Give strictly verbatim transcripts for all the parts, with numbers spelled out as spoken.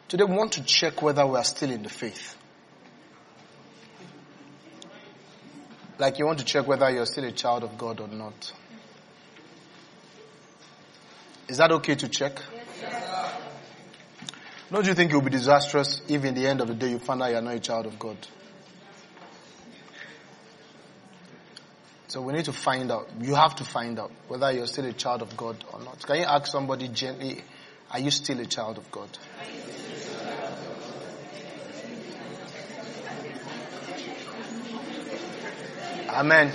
Today we want to check whether we are still in the faith. Like you want to check whether you're still a child of God or not. Is that okay to check? Yes. Don't you think it will be disastrous if in the end of the day you find out you're not a child of God? So we need to find out. You have to find out whether you're still a child of God or not. Can you ask somebody gently, are you still a child of God? Amen.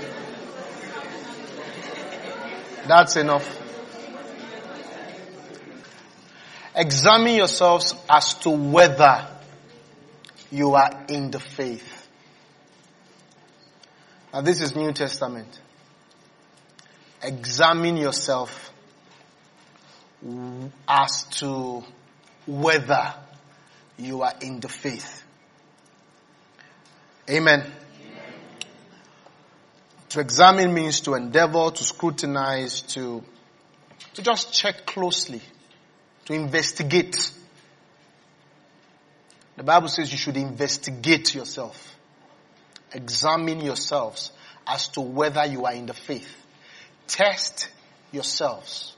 That's enough. Examine yourselves as to whether you are in the faith. Now this is New Testament. Examine yourself as to whether you are in the faith. Amen. To examine means to endeavor, to scrutinize, to, to just check closely, to investigate. The Bible says you should investigate yourself. Examine yourselves as to whether you are in the faith. Test yourselves.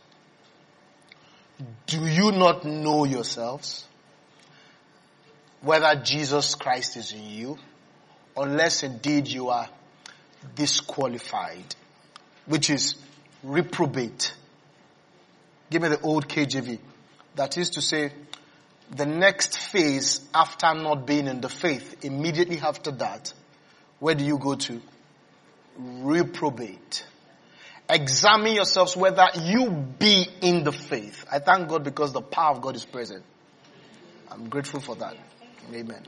Do you not know yourselves? Whether Jesus Christ is in you, unless indeed you are disqualified, which is reprobate. Give me the old K J V. That is to say, the next phase after not being in the faith, immediately after that, where do you go to? Reprobate. Examine yourselves whether you be in the faith. I thank God because the power of God is present. I'm grateful for that. Amen.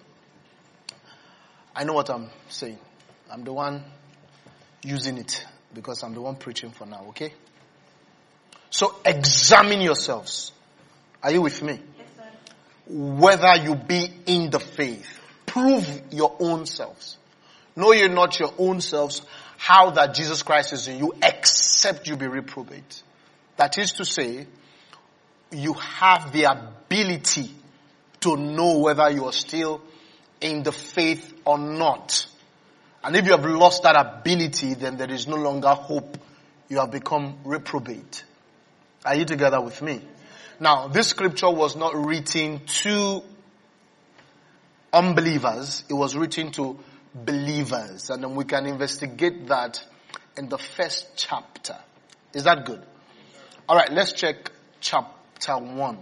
I know what I'm saying. I'm the one using it because I'm the one preaching for now, okay? So examine yourselves. Are you with me? Yes, sir. Whether you be in the faith. Prove your own selves. Know ye not your own selves how that Jesus Christ is in you except you be reprobate. That is to say, you have the ability to know whether you are still in the faith or not. And if you have lost that ability, then there is no longer hope. You have become reprobate. Are you together with me? Now, this scripture was not written to unbelievers. It was written to believers. And then we can investigate that in the first chapter. Is that good? All right, let's check chapter one.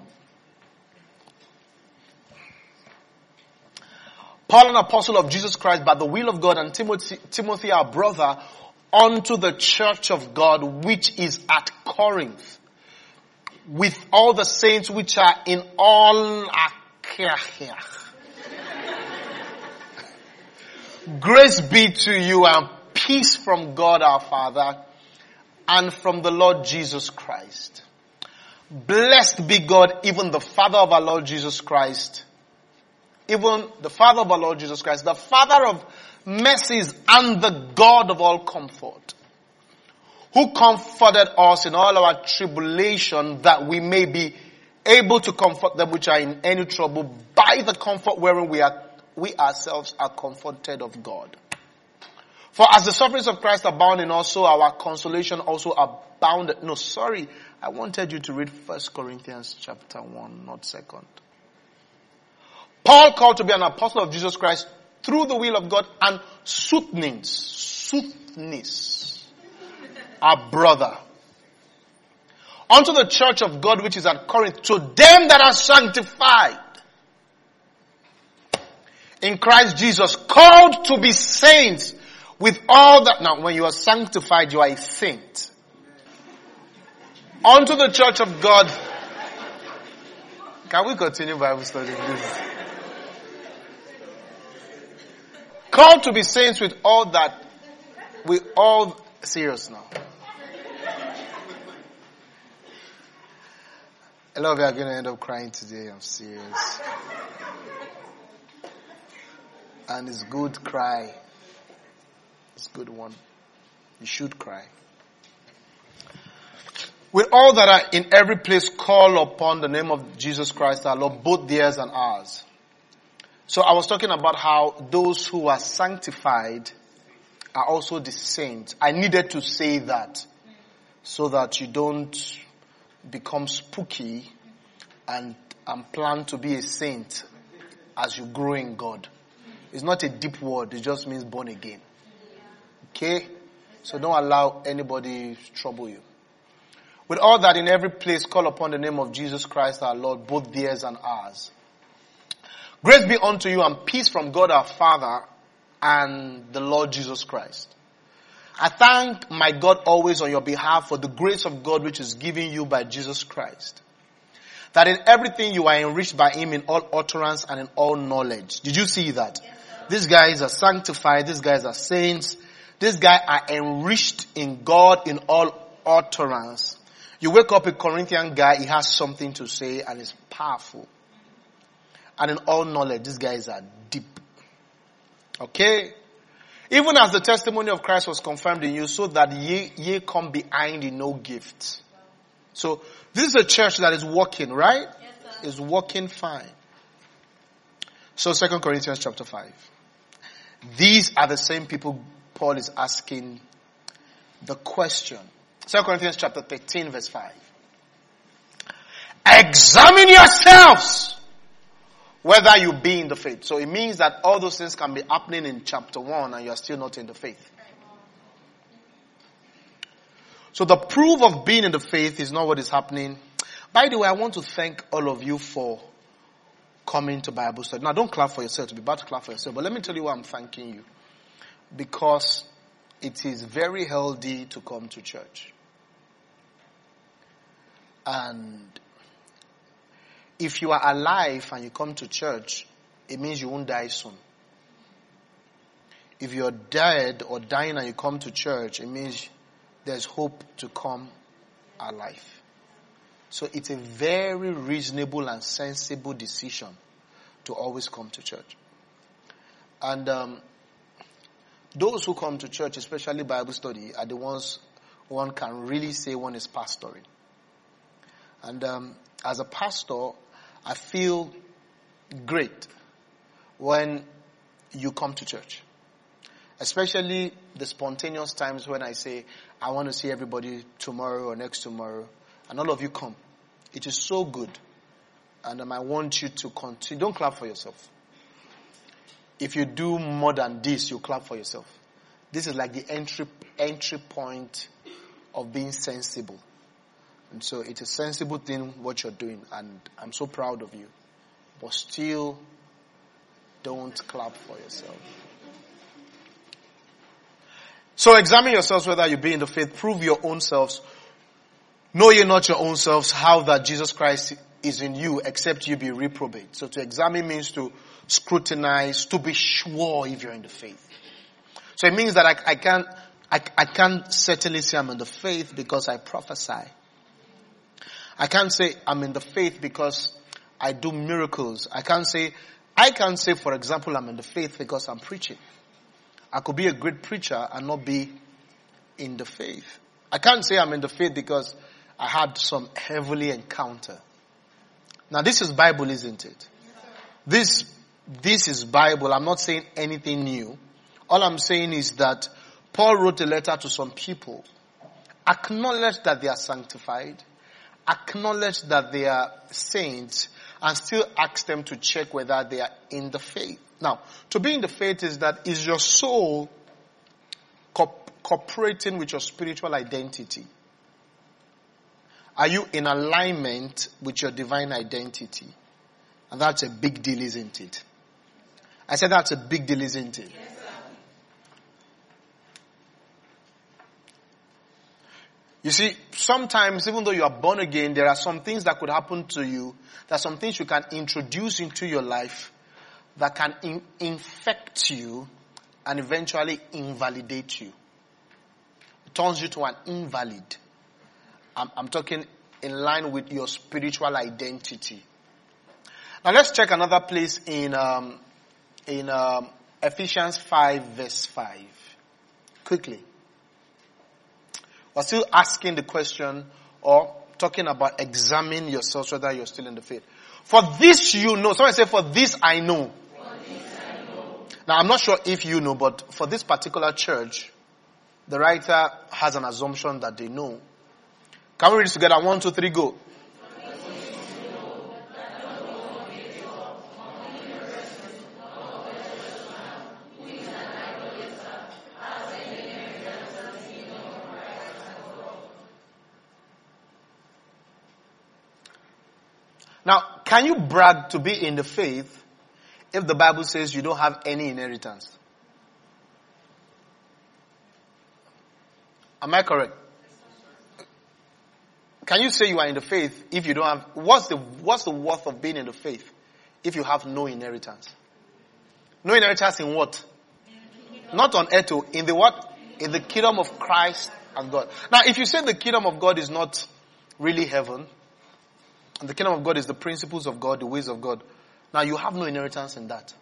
Paul, an apostle of Jesus Christ by the will of God, and Timothy, Timothy our brother, unto the church of God which is at Corinth, with all the saints which are in all Achaia. Grace be to you and peace from God our Father and from the Lord Jesus Christ. Blessed be God, even the Father of our Lord Jesus Christ, even the Father of our Lord Jesus Christ, the Father of mercies and the God of all comfort, who comforted us in all our tribulation, that we may be able to comfort them which are in any trouble by the comfort wherein we are, we ourselves are comforted of God. For as the sufferings of Christ abound in us, so our consolation also abounded. No, sorry, I wanted you to read First Corinthians chapter one, not second. Paul, called to be an apostle of Jesus Christ through the will of God, and Soothnes, Soothnes, our brother, unto the church of God which is at Corinth, to them that are sanctified in Christ Jesus, called to be saints, with all that. Now, when you are sanctified, you are a saint. Unto the church of God. Can we continue Bible study, please? Called to be saints with all that, we all, serious now. A lot of you are going to end up crying today, I'm serious. And it's good, cry. It's a good one. You should cry. With all that are in every place, call upon the name of Jesus Christ our Lord, both theirs and ours. So I was talking about how those who are sanctified are also the saints. I needed to say that so that you don't become spooky and, and plan to be a saint as you grow in God. It's not a deep word. It just means born again. Okay? So don't allow anybody to trouble you. With all that in every place, call upon the name of Jesus Christ our Lord, both theirs and ours. Grace be unto you and peace from God our Father and the Lord Jesus Christ. I thank my God always on your behalf for the grace of God which is given you by Jesus Christ. That in everything you are enriched by Him in all utterance and in all knowledge. Did you see that? Yes, these guys are sanctified. These guys are saints. These guys are enriched in God in all utterance. You wake up a Corinthian guy, he has something to say and is powerful. And in all knowledge, these guys are deep. Okay? Even as the testimony of Christ was confirmed in you, so that ye, ye come behind in no gift. So, this is a church that is working, right? Yes, sir. Is working fine. So, Second Corinthians chapter five. These are the same people Paul is asking the question. Second Corinthians chapter thirteen verse five. Examine yourselves whether you be in the faith. So it means that all those things can be happening in chapter one and you are still not in the faith. So the proof of being in the faith is not what is happening. By the way, I want to thank all of you for coming to Bible study. Now don't clap for yourself, to be bad to clap for yourself. But let me tell you why I'm thanking you. Because it is very healthy to come to church. And if you are alive and you come to church, it means you won't die soon. If you're dead or dying and you come to church, it means there's hope to come alive. So it's a very reasonable and sensible decision to always come to church. And um, those who come to church, especially Bible study, are the ones one can really say one is pastoring. And um, as a pastor, I feel great when you come to church. Especially the spontaneous times when I say, I want to see everybody tomorrow or next tomorrow. And all of you come. It is so good. And um, I want you to continue. Don't clap for yourself. If you do more than this, you clap for yourself. This is like the entry entry point of being sensible. And so it's a sensible thing what you're doing. And I'm so proud of you. But still, don't clap for yourself. So examine yourselves whether you be in the faith. Prove your own selves. Know ye not your own selves how that Jesus Christ is in you, except you be reprobate. So to examine means to scrutinize, to be sure if you're in the faith. So it means that I, I can't, I, I can't certainly say I'm in the faith because I prophesy. I can't say I'm in the faith because I do miracles. I can't say, I can't say, for example, I'm in the faith because I'm preaching. I could be a great preacher and not be in the faith. I can't say I'm in the faith because I had some heavenly encounter. Now this is Bible, isn't it? This, this is Bible. I'm not saying anything new. All I'm saying is that Paul wrote a letter to some people. Acknowledge that they are sanctified. Acknowledge that they are saints. And still ask them to check whether they are in the faith. Now, to be in the faith is that is your soul co- cooperating with your spiritual identity? Are you in alignment with your divine identity? And that's a big deal, isn't it? I said that's a big deal, isn't it? Yes, sir. You see, sometimes even though you are born again, there are some things that could happen to you. There are some things you can introduce into your life that can in- infect you and eventually invalidate you. It turns you to an invalid. I'm, I'm talking in line with your spiritual identity. Now let's check another place in um, in um, Ephesians five verse five. Quickly. We're still asking the question or talking about examine yourselves whether you're still in the faith. For this you know. Someone say, for this I know. For this I know. Now I'm not sure if you know, but for this particular church, the writer has an assumption that they know. Can we read this together? One, two, three, go. Now, can you brag to be in the faith if the Bible says you don't have any inheritance? Am I correct? Can you say you are in the faith if you don't have, what's the, what's the worth of being in the faith if you have no inheritance? No inheritance in what? Not on earth, in the what? In the kingdom of Christ and God. Now, if you say the kingdom of God is not really heaven, and the kingdom of God is the principles of God, the ways of God, now you have no inheritance in that.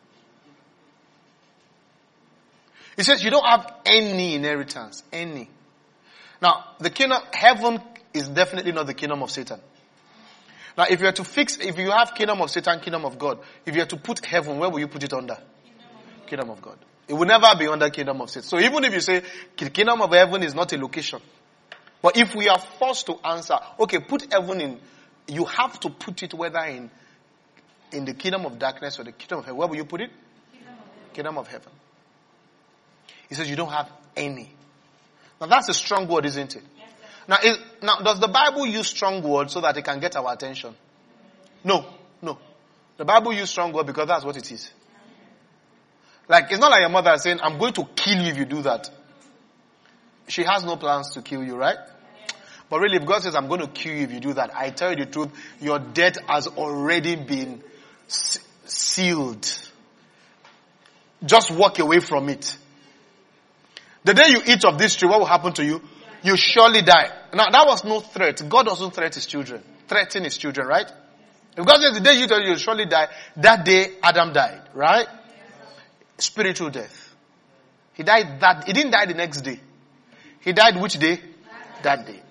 It says you don't have any inheritance. Any. Now, the kingdom, heaven is definitely not the kingdom of Satan. Now, if you are to fix, if you have kingdom of Satan, kingdom of God, if you are to put heaven, where will you put it under? Kingdom, kingdom of God. It will never be under kingdom of Satan. So even if you say the kingdom of heaven is not a location, but if we are forced to answer, okay, put heaven in, you have to put it whether in in the kingdom of darkness or the kingdom of heaven. Where will you put it? Kingdom of heaven. Kingdom of heaven. He says you don't have any. Now that's a strong word, isn't it? Yes, now, is, now, does the Bible use strong words so that it can get our attention? No, no. The Bible uses strong words because that's what it is. Like, it's not like your mother saying, I'm going to kill you if you do that. She has no plans to kill you, right? But really, if God says, I'm going to kill you if you do that, I tell you the truth, your death has already been s- sealed. Just walk away from it. The day you eat of this tree, what will happen to you? You surely die. Now, that was no threat. God doesn't threaten his children. Threaten his children, right? If God says the day you eat, you'll surely die, that day Adam died, right? Spiritual death. He died that, he didn't die the next day. He died which day? That day.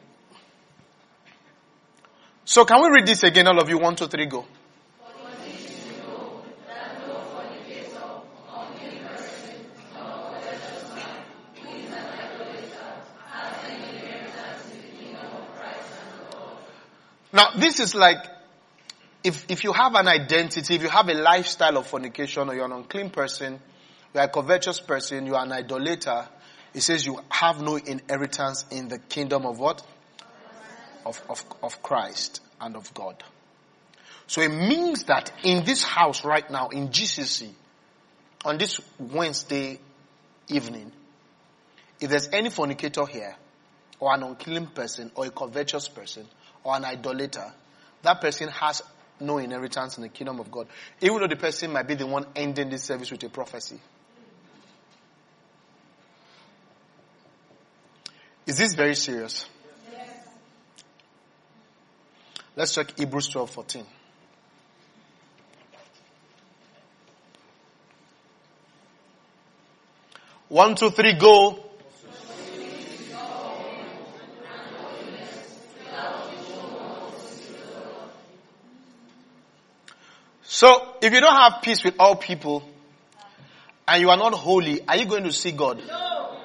So can we read this again, all of you? One, two, three, go. Now, this is like, if, if you have an identity, if you have a lifestyle of fornication, or you're an unclean person, you're a covetous person, you're an idolater, it says you have no inheritance in the kingdom of what? Of, of, of Christ and of God. So it means that in this house right now, in G C C, on this Wednesday evening, if there's any fornicator here, or an unclean person, or a covetous person, or an idolater, that person has no inheritance in the kingdom of God. Even though the person might be the one ending this service with a prophecy. Is this very serious? Yes. Let's check Hebrews twelve fourteen. One, two, three, go. So, if you don't have peace with all people, and you are not holy, are you going to see God? No.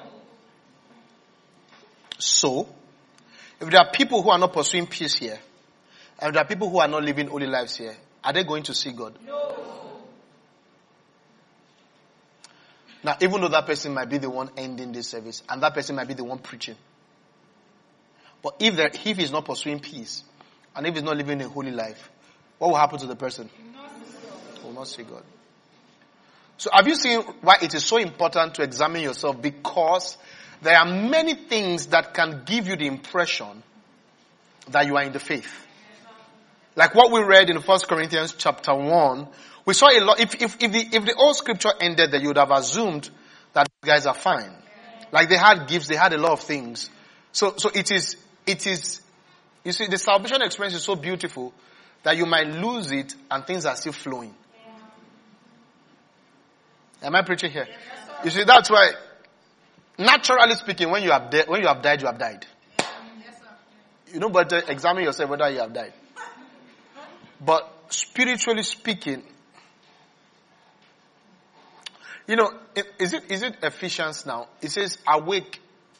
So, if there are people who are not pursuing peace here, and if there are people who are not living holy lives here, are they going to see God? No. Now, even though that person might be the one ending this service, and that person might be the one preaching, but if there, if he's not pursuing peace, and if he's not living a holy life, what will happen to the person? He will not see God. So have you seen why it is so important to examine yourself? Because there are many things that can give you the impression that you are in the faith. Like what we read in First Corinthians chapter one, we saw a lot. If, if, if the, if the old scripture ended there, you would have assumed that these guys are fine. Like they had gifts, they had a lot of things. So, so it is, it is, you see, the salvation experience is so beautiful that you might lose it and things are still flowing. Am I preaching here? You see, that's why, naturally speaking, when you have de- when you have died, you have died. You know, but uh, examine yourself whether you have died. But spiritually speaking, you know, is it is it Ephesians now? It says, awake,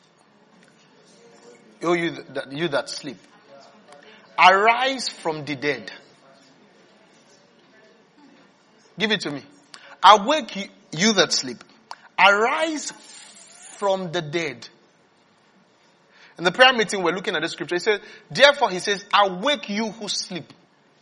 oh you that, you that sleep. Arise from the dead. Give it to me. Awake you, you that sleep. Arise from the dead. In the prayer meeting, we're looking at the scripture. He says, therefore, he says, awake you who sleep.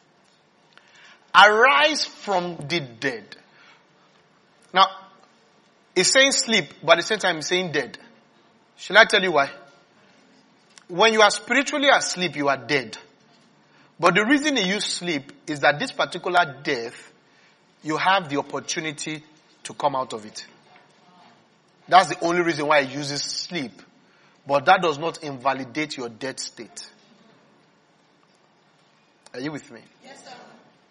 Arise from the dead. Now, it's saying sleep, but at the same time, it's saying dead. Shall I tell you why? When you are spiritually asleep, you are dead. But the reason he used sleep is that this particular death, you have the opportunity to come out of it. That's the only reason why he uses sleep. But that does not invalidate your dead state. Are you with me? Yes, sir.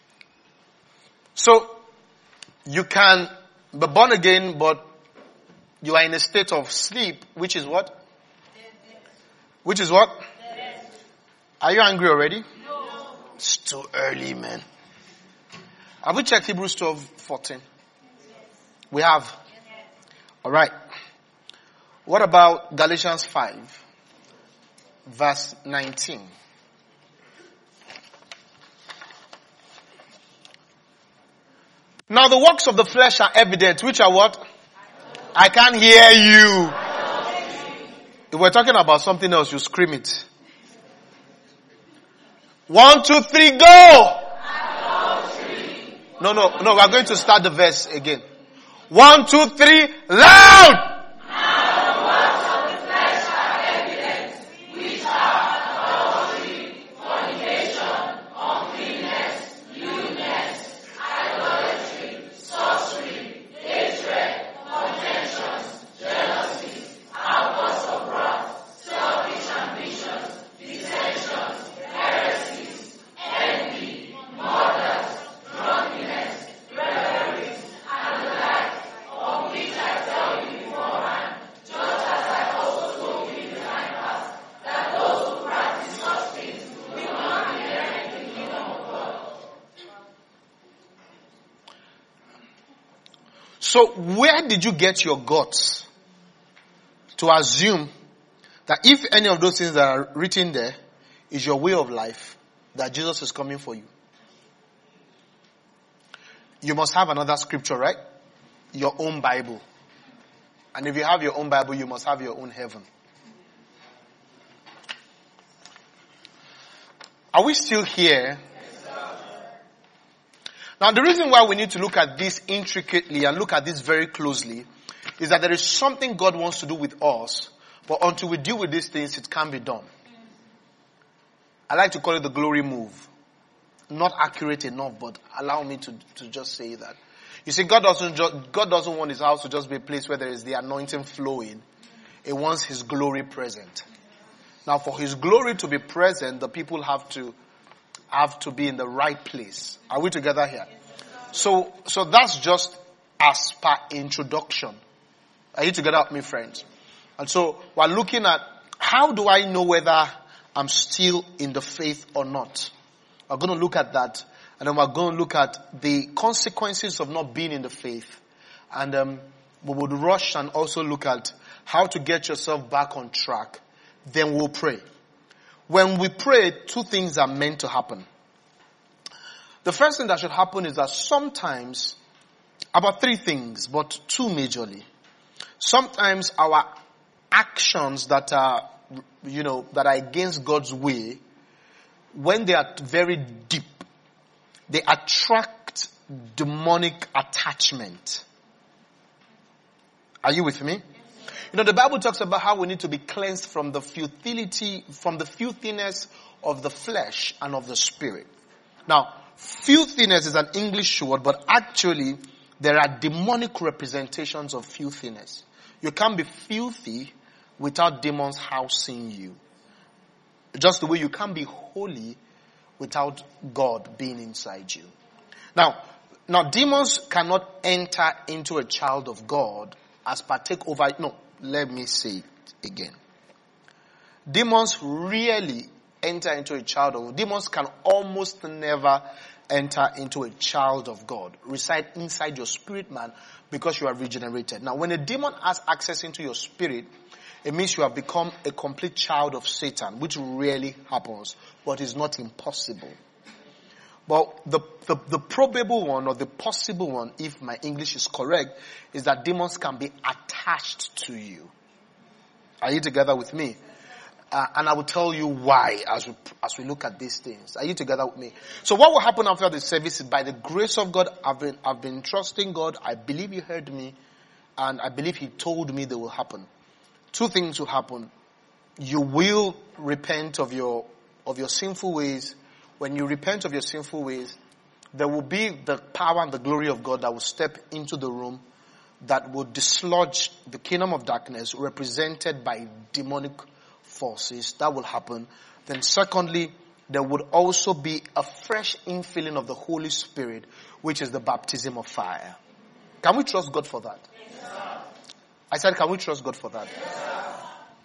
So, you can be born again, but you are in a state of sleep, which is what? Dead. Which is what? Dead. Are you angry already? No. It's too early, man. Have we checked Hebrews twelve fourteen? Yes. We have. Yes. Alright. What about Galatians five, verse nineteen? Now the works of the flesh are evident, which are what? I can't hear you. If we're talking about something else, you scream it. One, two, three, go! No, no, no, we're going to start the verse again. One, two, three, loud! So where did you get your guts to assume that if any of those things that are written there is your way of life, that Jesus is coming for you? You must have another scripture, right? Your own Bible. And if you have your own Bible, you must have your own heaven. Are we still here? Now the reason why we need to look at this intricately and look at this very closely is that there is something God wants to do with us, but until we deal with these things, it can't be done. I like to call it the glory move. Not accurate enough, but allow me to, to just say that. You see, God doesn't, ju- God doesn't want his house to just be a place where there is the anointing flowing. He wants his glory present. Now for his glory to be present, the people have to have to be in the right place. Are we together here? So, so that's just as per introduction. Are you together with me, friends? And so we're looking at how do I know whether I'm still in the faith or not? We're going to look at that, and then we're going to look at the consequences of not being in the faith. And um, we would rush and also look at how to get yourself back on track. Then we'll pray. When we pray, two things are meant to happen. The first thing that should happen is that sometimes, about three things, but two majorly. Sometimes our actions that are, you know, that are against God's way, when they are very deep, they attract demonic attachment. Are you with me? You know, the Bible talks about how we need to be cleansed from the futility, from the filthiness of the flesh and of the spirit. Now, filthiness is an English word, but actually there are demonic representations of filthiness. You can't be filthy without demons housing you. Just the way you can't be holy without God being inside you. Now, now demons cannot enter into a child of God as partake over, no, let me say it again. Demons really enter into a child of God. Demons can almost never enter into a child of God. Reside inside your spirit man because you are regenerated. Now, when a demon has access into your spirit, it means you have become a complete child of Satan, which rarely happens, but is not impossible. But the, the, the probable one, or the possible one, if my English is correct, is that demons can be attached to you. Are you together with me? Uh, and I will tell you why as we, as we look at these things. Are you together with me? So what will happen after the service is, by the grace of God, I've been, I've been trusting God. I believe He heard me, and I believe He told me they will happen. Two things will happen. You will repent of your, of your sinful ways. When you repent of your sinful ways, there will be the power and the glory of God that will step into the room, that will dislodge the kingdom of darkness represented by demonic forces. That will happen. Then secondly, there would also be a fresh infilling of the Holy Spirit, which is the baptism of fire. Can we trust God for that? Yes, I said, can we trust God for that? Yes,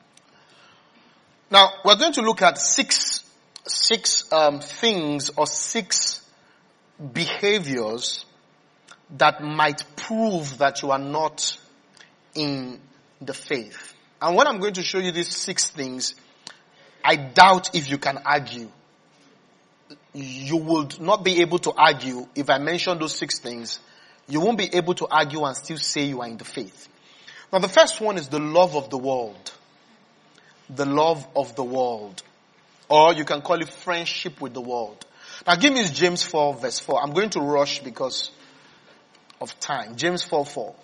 now, we're going to look at six, six um, things or six behaviors that might prove that you are not in the faith. And when I'm going to show you these six things, I doubt if you can argue. You would not be able to argue if I mention those six things. You won't be able to argue and still say you are in the faith. Now, the first one is the love of the world. The love of the world. Or you can call it friendship with the world. Now, give me James four verse four. I'm going to rush because of time. James four four.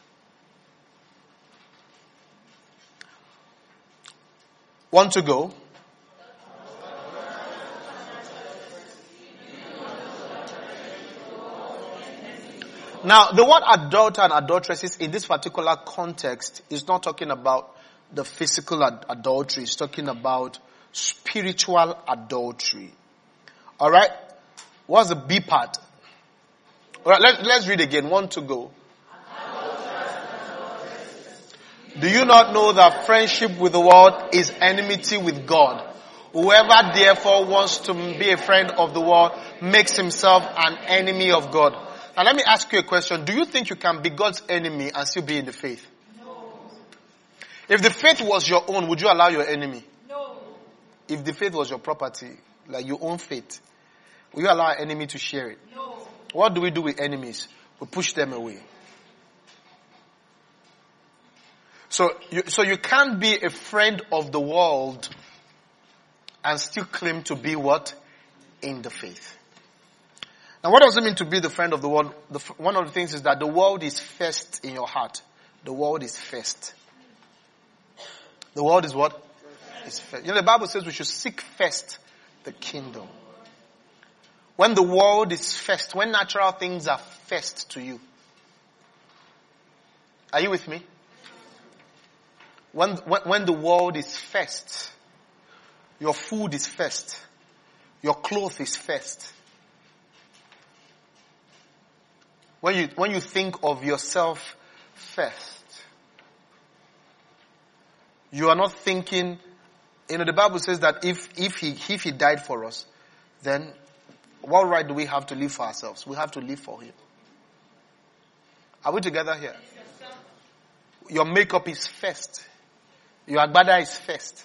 Want to go? Now, the word adulterer and adulteresses in this particular context is not talking about the physical ad- adultery. It's talking about spiritual adultery. Alright? What's the B part? Alright, let, let's read again. Want to go? Do you not know that friendship with the world is enmity with God? Whoever therefore wants to be a friend of the world makes himself an enemy of God. Now let me ask you a question. Do you think you can be God's enemy and still be in the faith? No. If the faith was your own, would you allow your enemy? No. If the faith was your property, like your own faith, will you allow an enemy to share it? No. What do we do with enemies? We push them away. So you, so you can't be a friend of the world and still claim to be what? In the faith. Now, what does it mean to be the friend of the world? The, one of the things is that the world is first in your heart. The world is first. The world is what? Is first. You know, the Bible says we should seek first the kingdom. When the world is first, when natural things are first to you. Are you with me? When, when, when the world is first, your food is first, your clothes is first. When you, when you think of yourself first, you are not thinking, you know, the Bible says that if, if he, if he died for us, then what right do we have to live for ourselves? We have to live for him. Are we together here? Your makeup is first. Your agbada is first.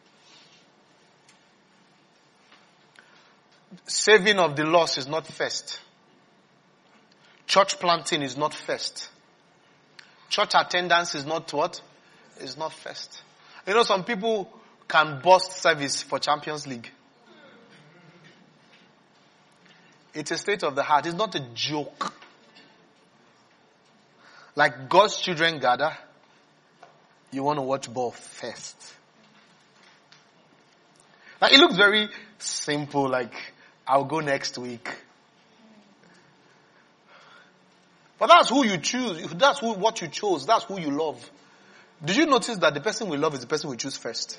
Saving of the lost is not first. Church planting is not first. Church attendance is not what? Is not first. You know, some people can bust service for Champions League. It's a state of the heart. It's not a joke. Like God's children gather, you want to watch ball first. Like, it looks very simple, like, I'll go next week. But that's who you choose. That's who, what you chose. That's who you love. Did you notice that the person we love is the person we choose first?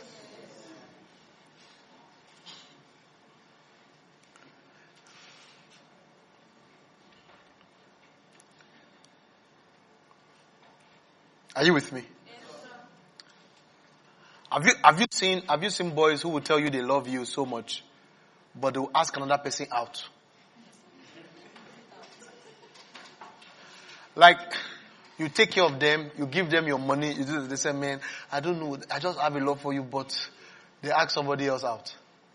Are you with me? Have you, have you seen, have you seen boys who will tell you they love you so much, but they will ask another person out? Like, you take care of them, you give them your money, you do, they say, man, I don't know, I just have a love for you, but they ask somebody else out.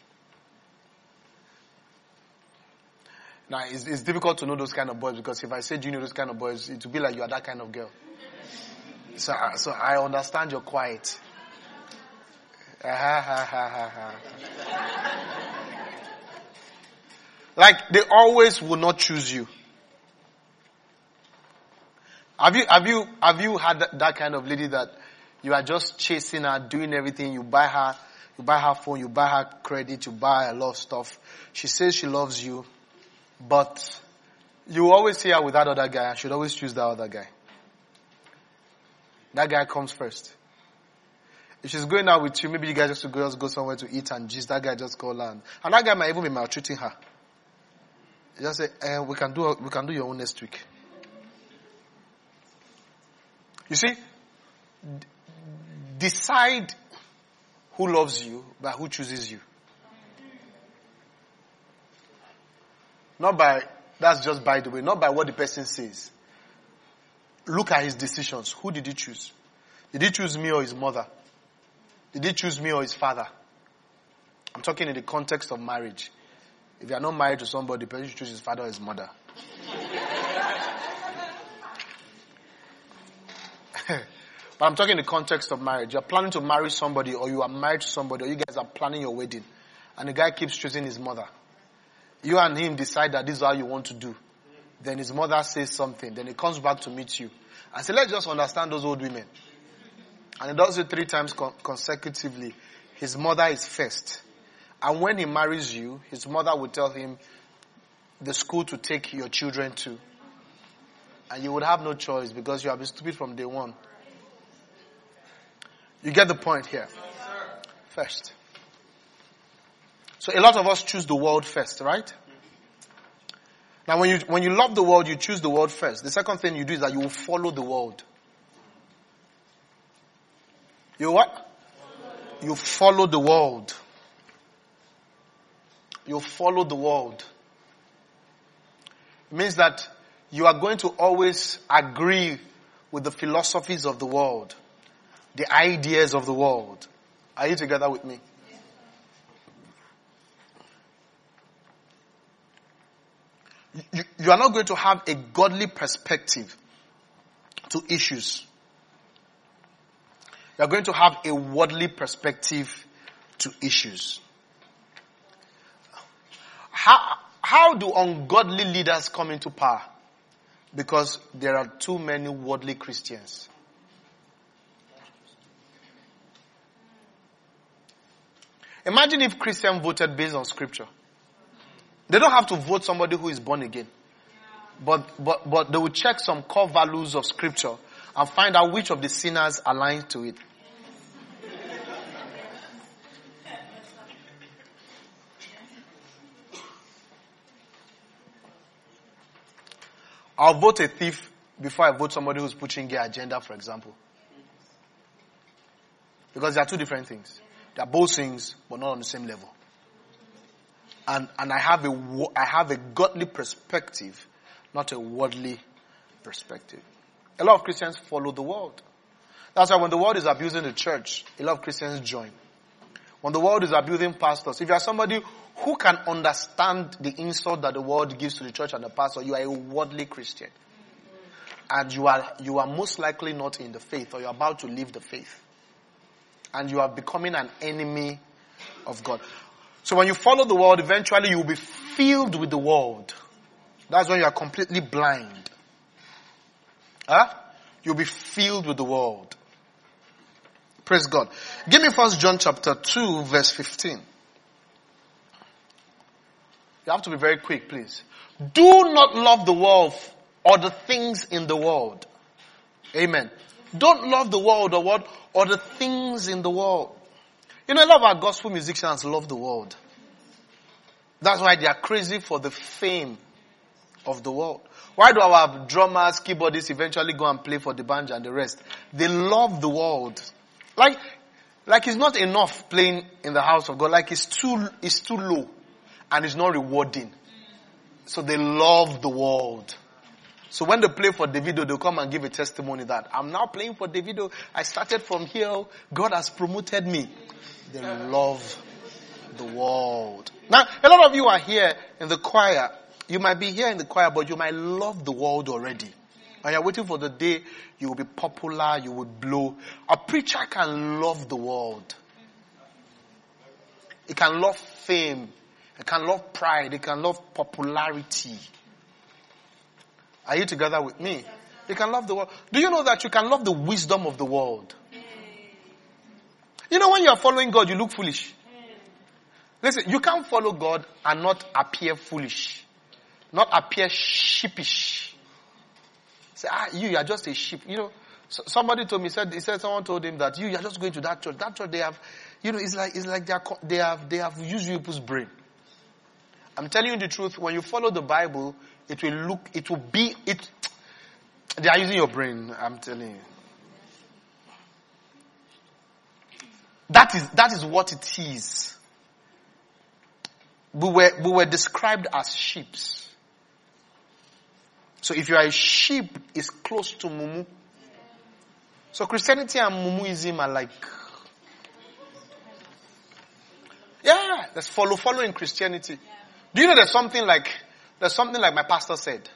Now, it's, it's difficult to know those kind of boys, because if I say, do you know those kind of boys, it will be like you are that kind of girl. So, so I understand you're quiet. Ha, ha, ha, ha, ha. Like, they always will not choose you. Have you, have you, have you had that, that kind of lady that you are just chasing her, doing everything, you buy her, you buy her phone, you buy her credit, you buy a lot of stuff. She says she loves you, but you always see her with that other guy, and she'd always choose that other guy. That guy comes first. If she's going out with you, maybe you guys just to go, just go somewhere to eat and just that guy just call her. And that guy might even be maltreating her. You just say, eh, we can do, we can do your own next week. You see, d- decide who loves you by who chooses you. Not by, that's just by the way, not by what the person says. Look at his decisions. Who did he choose? Did he choose me or his mother? Did he choose me or his father? I'm talking in the context of marriage. If you are not married to somebody, the person should choose his father or his mother. But I'm talking in the context of marriage. You're planning to marry somebody, or you are married to somebody, or you guys are planning your wedding, and the guy keeps choosing his mother. You and him decide that this is how you want to do. Then his mother says something. Then he comes back to meet you. And say, let's just understand those old women. And he does it three times con- consecutively. His mother is first. And when he marries you, his mother will tell him the school to take your children to. And you would have no choice because you have been stupid from day one. You get the point here? First. So a lot of us choose the world first, right? Now when you, when you love the world, you choose the world first. The second thing you do is that you will follow the world. You what? You follow the world. You follow the world. It means that you are going to always agree with the philosophies of the world, the ideas of the world. Are you together with me? You, you are not going to have a godly perspective to issues. You are going to have a worldly perspective to issues. How, how do ungodly leaders come into power? Because there are too many worldly Christians. Imagine if Christians voted based on scripture. They don't have to vote somebody who is born again. But, but, but they will check some core values of scripture and find out which of the sinners align to it. I'll vote a thief before I vote somebody who's pushing gay agenda, for example. Because they are two different things. They are both things, but not on the same level. And, and I have a, I have a godly perspective, not a worldly perspective. A lot of Christians follow the world. That's why when the world is abusing the church, a lot of Christians join. When the world is abusing pastors, if you are somebody who can understand the insult that the world gives to the church and the pastor, you are a worldly Christian. And you are, you are most likely not in the faith, or you're about to leave the faith. And you are becoming an enemy of God. So when you follow the world, eventually you will be filled with the world. That's when you are completely blind. Huh? You'll be filled with the world. Praise God. Give me First John chapter two, verse fifteen. You have to be very quick, please. Do not love the world or the things in the world. Amen. Don't love the world or what? Or the things in the world. You know, a lot of our gospel musicians love the world. That's why they are crazy for the fame of the world. Why do our drummers, keyboardists eventually go and play for the band and the rest? They love the world. Like, Like it's not enough playing in the house of God. Like it's too, it's too low. And it's not rewarding. So they love the world. So when they play for Davido, they'll come and give a testimony that I'm now playing for Davido. I started from here. God has promoted me. They love the world. Now, a lot of you are here in the choir. You might be here in the choir, but you might love the world already. And you're waiting for the day you will be popular, you will blow. A preacher can love the world. He can love fame. He can love pride. He can love popularity. Are you together with me? You can love the world. Do you know that you can love the wisdom of the world? You know when you are following God, you look foolish. Listen, you can't follow God and not appear foolish. Not appear sheepish. Say, ah, you, you are just a sheep. You know, so somebody told me, said, he said someone told him that you, you are just going to that church. That church, they have, you know, it's like, it's like they, are, they have, they have used people's brain. I'm telling you the truth. When you follow the Bible, it will look, it will be, it, they are using your brain. I'm telling you. That is, that is what it is. We were, we were described as sheep. So if you are a sheep, it's close to mumu. So Christianity and mumuism are like, yeah, let's follow, follow in Christianity. Do you know there's something like, there's something like my pastor said?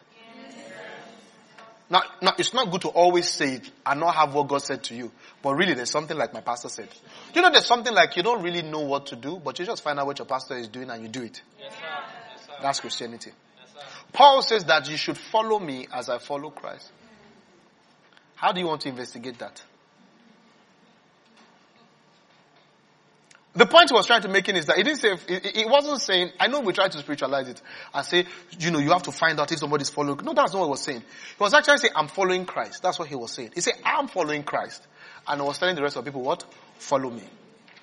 Now, now, it's not good to always say it and not have what God said to you. But really, there's something like my pastor said. Do you know there's something like you don't really know what to do, but you just find out what your pastor is doing and you do it? Yes, sir. Yes, sir. That's Christianity. Yes, sir. Paul says that you should follow me as I follow Christ. How do you want to investigate that? The point he was trying to make is that he didn't say, he wasn't saying, I know we try to spiritualize it and say, you know, you have to find out if somebody's following. No, that's not what he was saying. He was actually saying, I'm following Christ. That's what he was saying. He said, I'm following Christ. And he was telling the rest of the people, what? Follow me.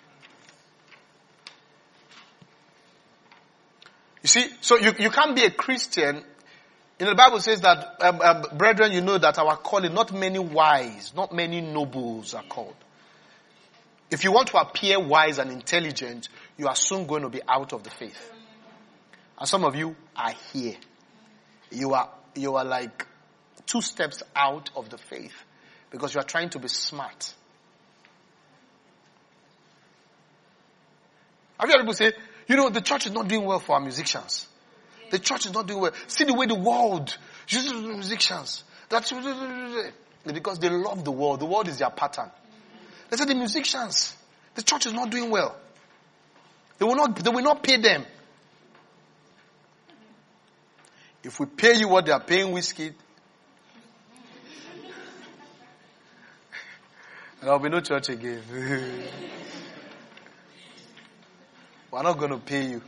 You see, so you, you can't be a Christian. You know, the Bible says that, um, um, brethren, you know that our calling, not many wise, not many nobles are called. If you want to appear wise and intelligent, you are soon going to be out of the faith. And some of you are here. You are, you are like two steps out of the faith because you are trying to be smart. Have you heard people say, you know, the church is not doing well for our musicians. The church is not doing well. See the way the world uses musicians. That's because they love the world. The world is their pattern. They said the musicians, the church is not doing well. They will not, they will not pay them. If we pay you what they are paying Whiskey, there will be no church again. We're not going to pay you.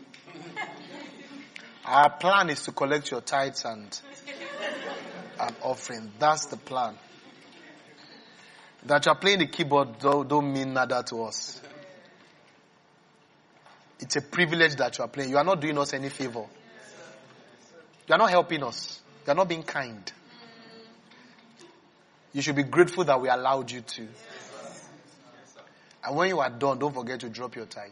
Our plan is to collect your tithes and, and offering. That's the plan. That you're playing the keyboard don't, don't mean nada to us. It's a privilege that you are playing. You are not doing us any favor. You are not helping us. You are not being kind. You should be grateful that we allowed you to. And when you are done, don't forget to drop your tithe.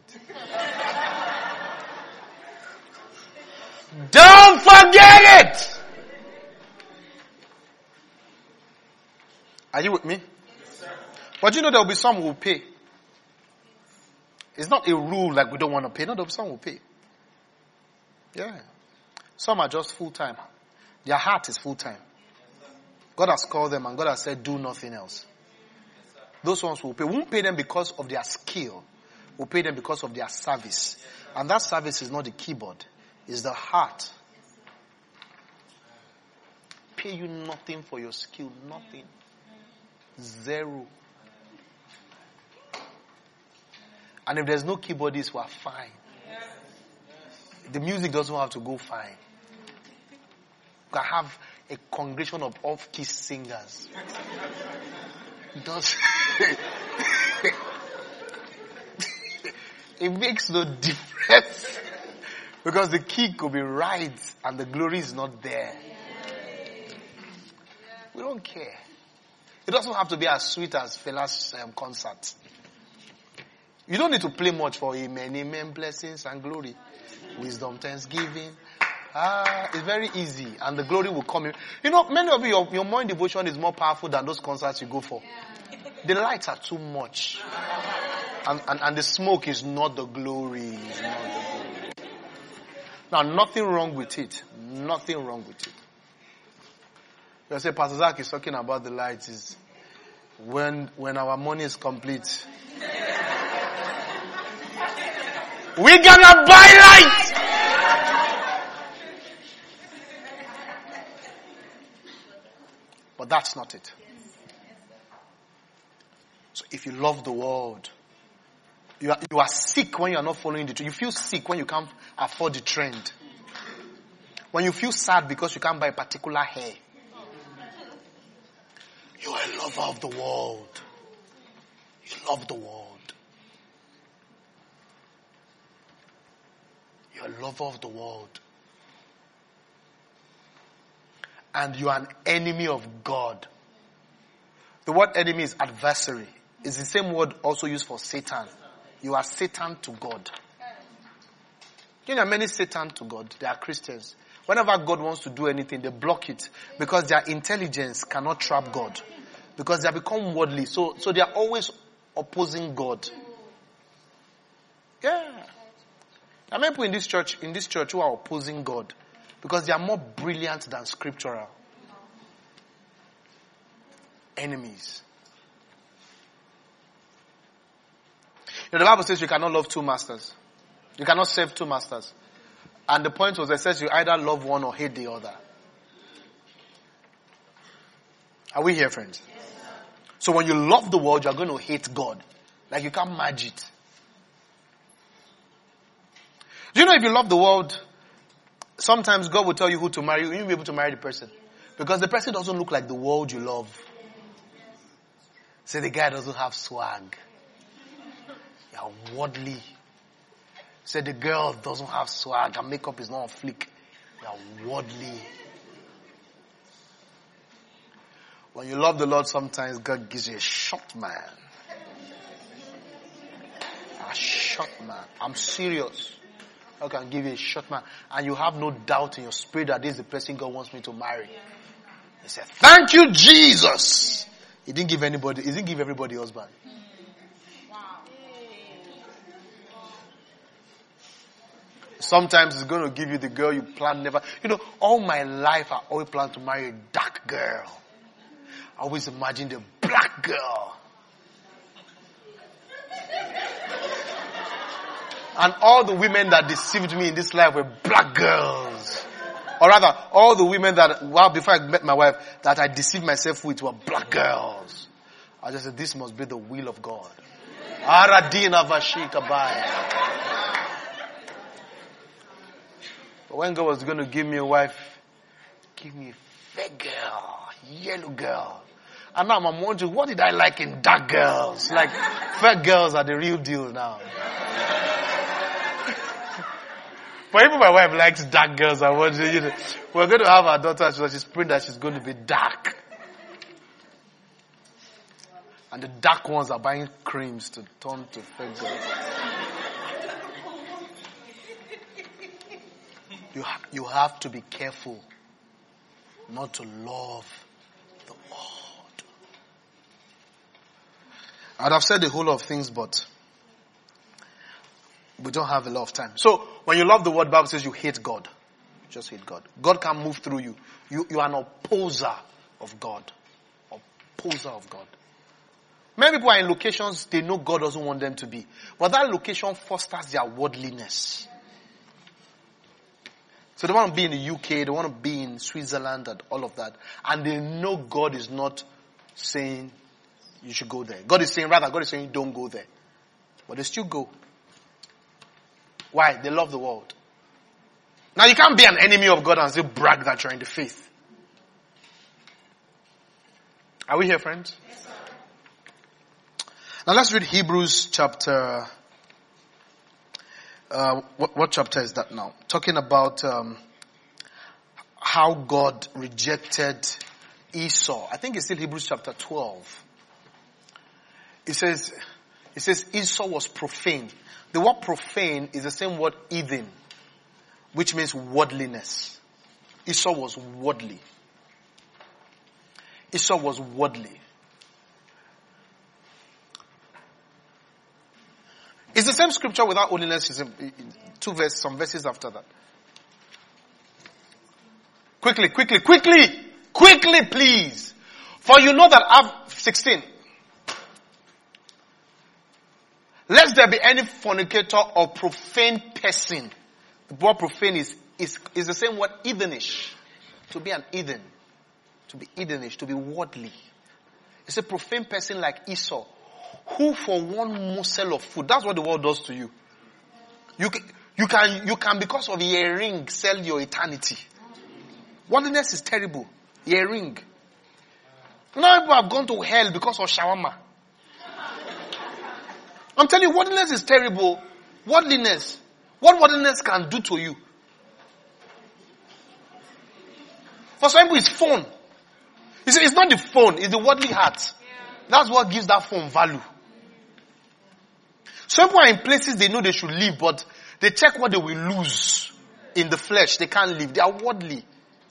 Don't forget it! Are you with me? But you know there will be some who will pay. It's not a rule like we don't want to pay. No, there will be some who will pay. Yeah. Some are just full-time. Their heart is full-time. God has called them and God has said, do nothing else. Those ones will pay. We won't pay them because of their skill. We'll pay them because of their service. And that service is not the keyboard. It's the heart. Pay you nothing for your skill. Nothing. Zero. And if there's no keyboardist, we're fine. The music doesn't have to go fine. You can have a congregation of off-key singers. It does. It makes no difference. Because the key could be right and the glory is not there. We don't care. It doesn't have to be as sweet as Fela's um, concert. You don't need to play much for amen, amen, blessings and glory. Wisdom, thanksgiving. Ah, it's very easy. And the glory will come in. You know, many of you, your, your morning devotion is more powerful than those concerts you go for. The lights are too much. And, and, and the smoke is not the glory. It's not the glory. Now, nothing wrong with it. Nothing wrong with it. You say, Pastor Zach is talking about the lights. Is when, when our money is complete. We're gonna buy lights! But that's not it. So if you love the world, you are, you are sick when you are not following the trend. You feel sick when you can't afford the trend. When you feel sad because you can't buy a particular hair. You are a lover of the world. You love the world. You are a lover of the world. And you are an enemy of God. The word enemy is adversary. It's the same word also used for Satan. You are Satan to God. You know, there are many Satan to God. They are Christians. Whenever God wants to do anything, they block it. Because their intelligence cannot trap God. Because they have become worldly. So, so they are always opposing God. Yeah. There are many people in this church, in this church who are opposing God. Because they are more brilliant than scriptural. Enemies. You know, the Bible says you cannot love two masters. You cannot serve two masters. And the point was, it says you either love one or hate the other. Are we here, friends? Yes, so when you love the world, you're going to hate God. Like you can't merge it. Do you know if you love the world, sometimes God will tell you who to marry. You won't be able to marry the person. Because the person doesn't look like the world you love. Say the guy doesn't have swag. You're worldly. Say the girl doesn't have swag. Her makeup is not on flick. You're worldly. When you love the Lord, sometimes God gives you a short man. A short man. I'm serious. I can give you a short man. And you have no doubt in your spirit that this is the person God wants me to marry. He said, thank you, Jesus. He didn't give anybody, he didn't give everybody a husband. Sometimes it's going to give you the girl you plan never. You know, all my life I always planned to marry a dark girl. I always imagined a black girl. And all the women that deceived me in this life were black girls. Or rather, all the women that, well, before I met my wife, that I deceived myself with were black girls. I just said, this must be the will of God. Aradina Vashikabai. But when God was going to give me a wife, give me a fair girl, yellow girl. And now I'm wondering, what did I like in dark girls? Like, fair girls are the real deal now. But even my wife likes dark girls. I want you know, we're going to have our daughter, so she's praying that she's going to be dark. And the dark ones are buying creams to turn to fair girls. You, ha- you have to be careful not to love the world. I'd have said a whole lot of things, but we don't have a lot of time. So, when you love the word, the Bible says you hate God. You just hate God. God can't move through you. You, you are an opposer of God. Opposer of God. Many people are in locations they know God doesn't want them to be. But that location fosters their worldliness. So they want to be in the U K, they want to be in Switzerland and all of that. And they know God is not saying you should go there. God is saying, rather, God is saying don't go there. But they still go. Why? They love the world. Now you can't be an enemy of God and still brag that you're in the faith. Are we here, friends? Yes, sir. Now let's read Hebrews chapter... Uh, what, what chapter is that now? Talking about um, how God rejected Esau. I think it's still Hebrews chapter twelve. It says, It says Esau was profane. The word profane is the same word heathen, which means worldliness. Esau was worldly. Esau was worldly. It's the same scripture without holiness. It's in two verses, some verses after that. Quickly, quickly, quickly, quickly, please. For you know that I've sixteen. Lest there be any fornicator or profane person. The word profane is, is, is the same word heathenish. To be an heathen. To be heathenish, to be worldly. It's a profane person like Esau, who for one morsel of food, that's what the world does to you. You can, you can, you can because of a ring, sell your eternity. Worldliness is terrible. A ring. Now people have gone to hell because of shawarma. I'm telling you, worldliness is terrible. Worldliness. What worldliness can do to you. For some people, it's phone. You see, it's not the phone, it's the worldly heart. That's what gives that phone value. Some people are in places they know they should live, but they check what they will lose in the flesh. They can't live. They are worldly.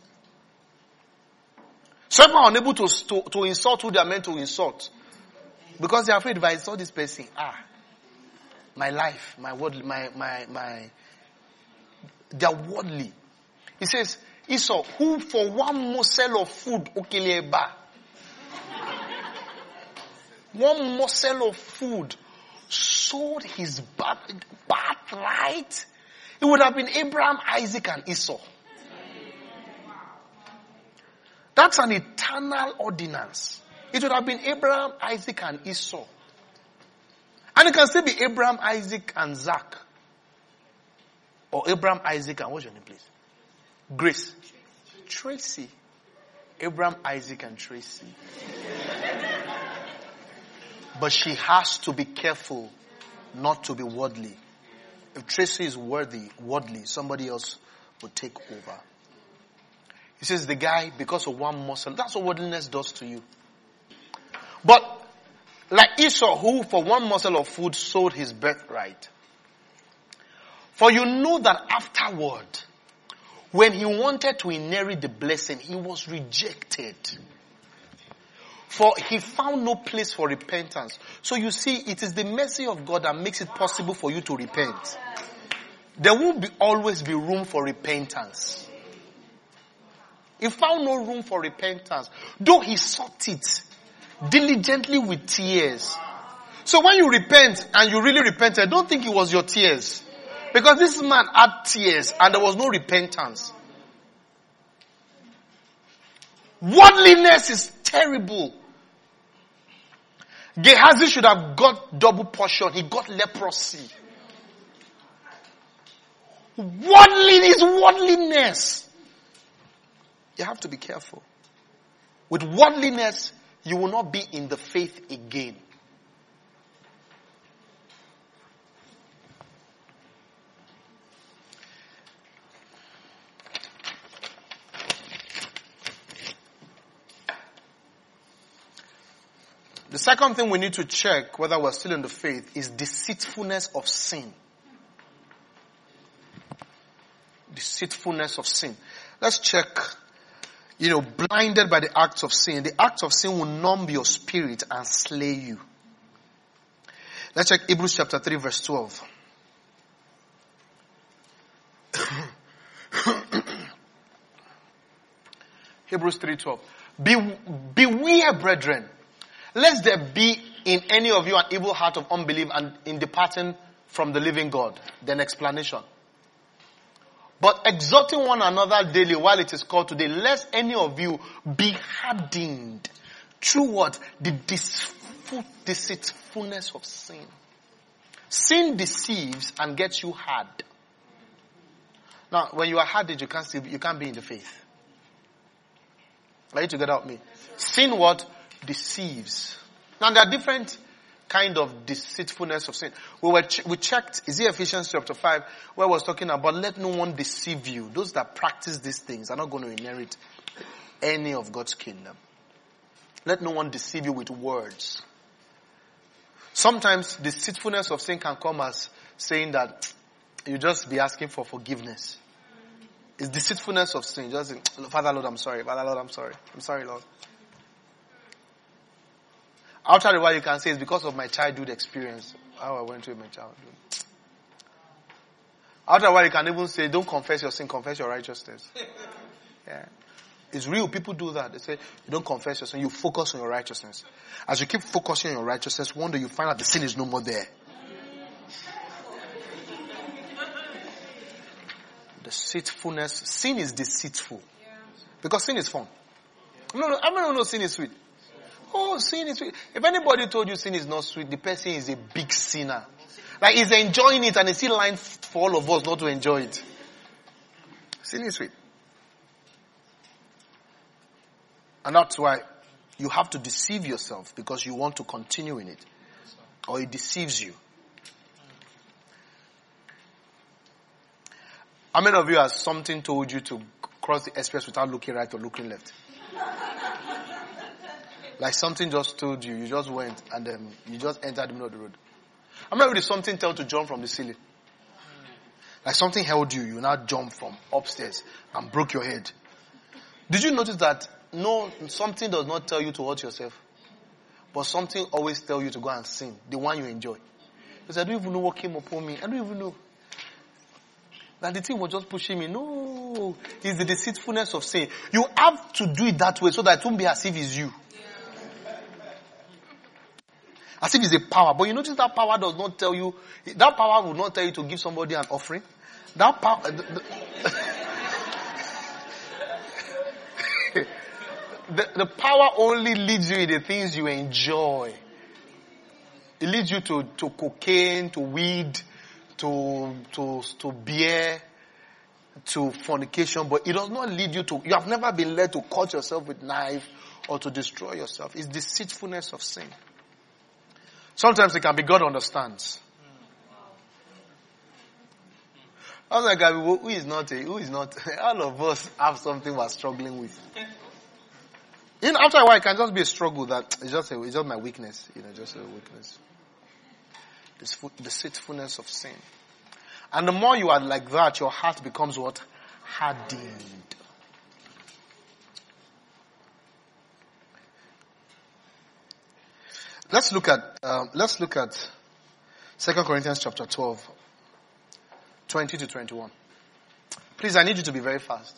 Some people are unable to, to, to insult who they are meant to insult. Because they are afraid if I insult this person, ah, my life, my worldly, my, my, my, they are worldly. He says, Esau, who for one morsel of food, okeleba. One morsel of food sold his birthright. It would have been Abraham, Isaac, and Esau. That's an eternal ordinance. It would have been Abraham, Isaac, and Esau. And it can still be Abraham, Isaac, and Zach. Or Abraham, Isaac, and what's your name, please? Grace. Tracy. Abraham, Isaac, and Tracy. But she has to be careful not to be worldly. If Tracy is worthy, worldly, somebody else will take over. He says the guy, because of one morsel, that's what worldliness does to you. But like Esau, who for one morsel of food sold his birthright. For you know that afterward, when he wanted to inherit the blessing, he was rejected. For he found no place for repentance. So you see, it is the mercy of God that makes it possible for you to repent. There won't be always be room for repentance. He found no room for repentance. Though he sought it diligently with tears. So when you repent and you really repented, don't think it was your tears. Because this man had tears and there was no repentance. Worldliness is terrible. Gehazi should have got double portion. He got leprosy. Worldliness is worldliness. You have to be careful. With worldliness, you will not be in the faith again. The second thing we need to check whether we're still in the faith is deceitfulness of sin. Deceitfulness of sin. Let's check. You know, blinded by the acts of sin. The acts of sin will numb your spirit and slay you. Let's check Hebrews chapter three verse twelve. Hebrews three twelve. Be, beware, brethren, lest there be in any of you an evil heart of unbelief and in departing from the living God. Then explanation. But exhorting one another daily while it is called today, lest any of you be hardened through what? The deceitfulness of sin. Sin deceives and gets you hard. Now, when you are hardened, you can't still, you can't be in the faith. Are you together with me? Sin what? Deceives. Now, there are different kind of deceitfulness of sin. We were ch- we checked, is it Ephesians chapter five, where it was talking about let no one deceive you. Those that practice these things are not going to inherit any of God's kingdom. Let no one deceive you with words. Sometimes the deceitfulness of sin can come as saying that you just be asking for forgiveness. It's deceitfulness of sin. Just say, Father Lord, I'm sorry. Father Lord, I'm sorry. I'm sorry, Lord. After a while, you can say it's because of my childhood experience. How I went through my childhood. After a while, you can even say, don't confess your sin, confess your righteousness. Yeah. It's real. People do that. They say, you don't confess your sin, you focus on your righteousness. As you keep focusing on your righteousness, one day you find out the sin is no more there. Deceitfulness. Sin is deceitful. Because sin is fun. No, no, I don't know sin is sweet. Oh, sin is sweet. If anybody told you sin is not sweet, the person is a big sinner. Like he's enjoying it and it's still line for all of us not to enjoy it. Sin is sweet. And that's why you have to deceive yourself because you want to continue in it. Or it deceives you. How many of you have something told you to cross the express without looking right or looking left? Like something just told you, you just went and then you just entered the middle of the road. How many of you did something tell to jump from the ceiling? Like something held you, you now jump from upstairs and broke your head. Did you notice that no, something does not tell you to hurt yourself, but something always tells you to go and sin, the one you enjoy. Because I don't even know what came upon me. I don't even know. That the thing was just pushing me. No, it's the deceitfulness of sin. You have to do it that way so that it won't be as if it's you. As if it's a power. But you notice that power does not tell you, that power will not tell you to give somebody an offering. That power, the, the, the, the power only leads you in the things you enjoy. It leads you to, to cocaine, to weed, to, to, to beer, to fornication, but it does not lead you to, you have never been led to cut yourself with knife or to destroy yourself. It's deceitfulness of sin. Sometimes it can be God understands. I was like, who is not, a, who is not, all of us have something we're struggling with. You know, after a while, it can just be a struggle that it's just a, it's just my weakness, you know, just a weakness. This deceitfulness of sin. And the more you are like that, your heart becomes what? Hardened. Let's look at, um, let's look at Second Corinthians chapter twelve, twenty to twenty-one. Please, I need you to be very fast.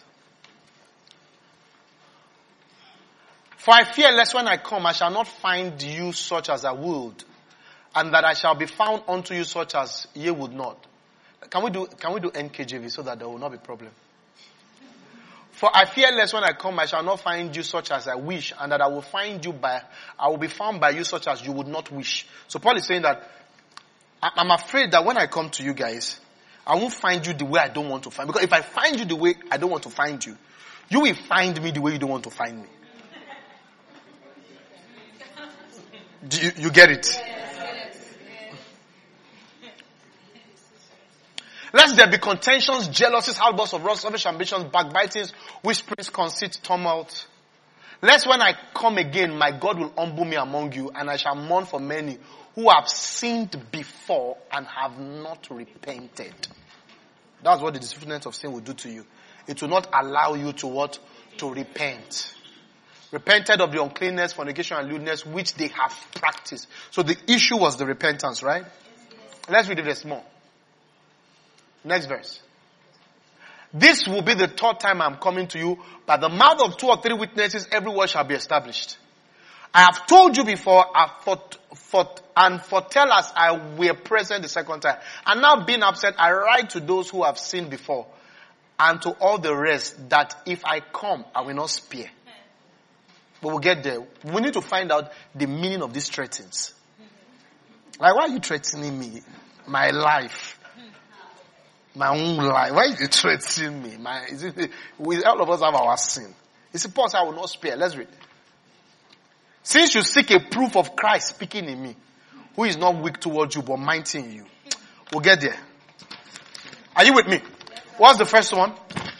For I fear lest when I come, I shall not find you such as I would, and that I shall be found unto you such as ye would not. Can we do, can we do N K J V so that there will not be problem? For I fear lest when I come, I shall not find you such as I wish, and that I will find you by, I will be found by you such as you would not wish. So Paul is saying that, I'm afraid that when I come to you guys, I won't find you the way I don't want to find. Because if I find you the way I don't want to find you, you will find me the way you don't want to find me. Do you, you get it? Lest there be contentions, jealousies, outbursts of wrath, selfish ambitions, backbitings, whisperings, conceit, tumult. Lest when I come again, my God will humble me among you, and I shall mourn for many who have sinned before and have not repented. That's what the deceitfulness of sin will do to you. It will not allow you to what? To repent. Repented of the uncleanness, fornication, and lewdness which they have practiced. So the issue was the repentance, right? Let's read it verse more. Next verse. This will be the third time I'm coming to you. By the mouth of two or three witnesses, every word shall be established. I have told you before, I fought, fought, and foretell as I were present the second time. And now being upset, I write to those who have sinned before, and to all the rest, that if I come, I will not spare. But we'll get there. We need to find out the meaning of these threats. Like, why are you threatening me? My life. My own life. Why are you threatening me? My, is it, we, all of us have our sin. It's impossible I will not spare. Let's read. Since you seek a proof of Christ speaking in me, who is not weak towards you, but mighty in you. We'll get there. Are you with me? What's the first one?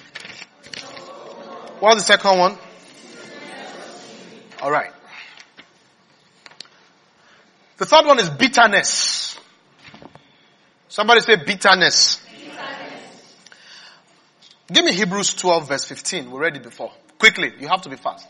What's the second one? Alright. The third one is bitterness. Somebody say bitterness. Bitterness. Give me Hebrews twelve verse fifteen. We read it before. Quickly. You have to be fast.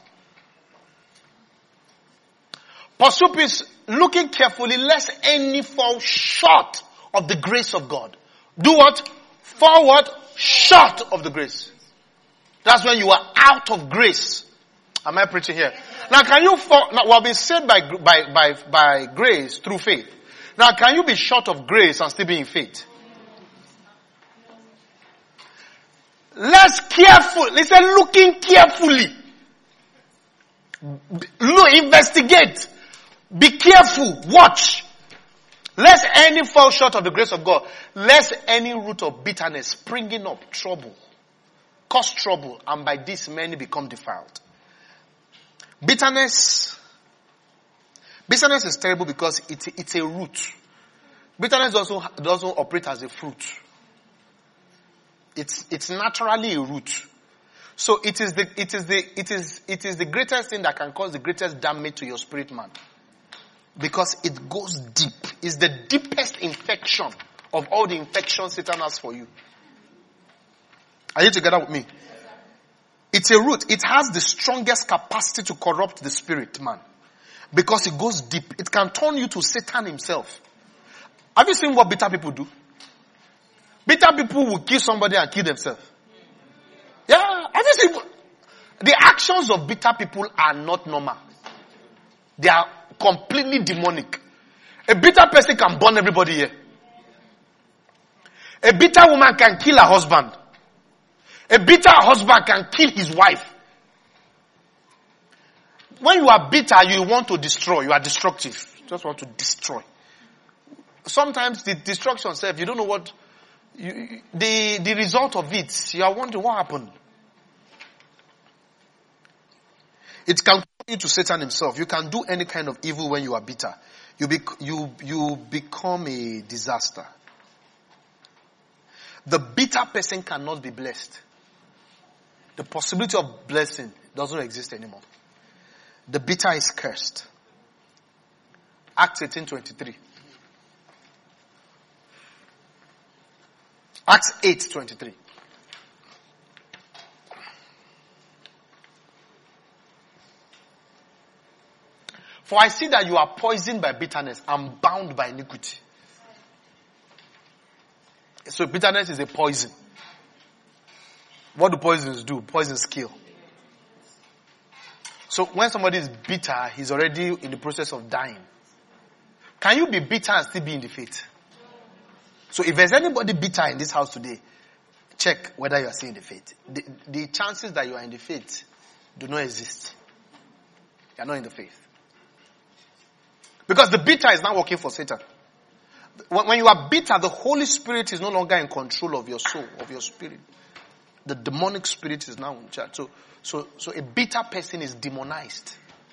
Pursue peace, looking carefully lest any fall short of the grace of God. Do what? Fall what? Short of the grace. That's when you are out of grace. Am I preaching here? Now can you fall, now we have been saved by, by, by, by grace through faith. Now can you be short of grace and still be in faith? Let's careful, listen, looking carefully. Look, investigate. Be careful. Watch. Lest any fall short of the grace of God. Lest any root of bitterness springing up trouble. Cause trouble. And by this many become defiled. Bitterness. Bitterness is terrible because it, it's a root. Bitterness also doesn't operate as a fruit. It's, it's naturally a root. So it is the, it is the, it is, it is the greatest thing that can cause the greatest damage to your spirit man. Because it goes deep. It's the deepest infection of all the infections Satan has for you. Are you together with me? It's a root. It has the strongest capacity to corrupt the spirit man. Because it goes deep. It can turn you to Satan himself. Have you seen what bitter people do? Bitter people will kill somebody and kill themselves. Yeah. Have you seen? The actions of bitter people are not normal. They are completely demonic. A bitter person can burn everybody here. A bitter woman can kill her husband. A bitter husband can kill his wife. When you are bitter, you want to destroy. You are destructive. You just want to destroy. Sometimes the destruction itself, you don't know what, you, the, the result of it, you are wondering what happened. It can call you to Satan himself. You can do any kind of evil when you are bitter. You, bec- you, you become a disaster. The bitter person cannot be blessed. The possibility of blessing doesn't exist anymore. The bitter is cursed. Acts eighteen twenty-three. Acts eight twenty-three. For I see that you are poisoned by bitterness and bound by iniquity. So bitterness is a poison. What do poisons do? Poisons kill. So when somebody is bitter, he's already in the process of dying. Can you be bitter and still be in the faith? So if there's anybody bitter in this house today, check whether you are still in the faith. The, the chances that you are in the faith do not exist. You are not in the faith. Because the bitter is now working for Satan. When, when you are bitter, the Holy Spirit is no longer in control of your soul, of your spirit. The demonic spirit is now in charge. So, so, so a bitter person is demonized.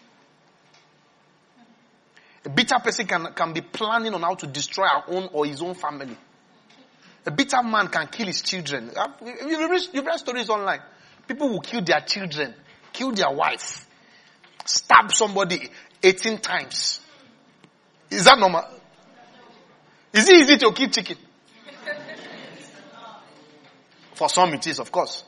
A bitter person can, can be planning on how to destroy our own or his own family. A bitter man can kill his children. You've read, you've read stories online. People will kill their children, kill their wife, stab somebody eighteen times. Is that normal? Is it easy to kill chicken? For some it is, of course.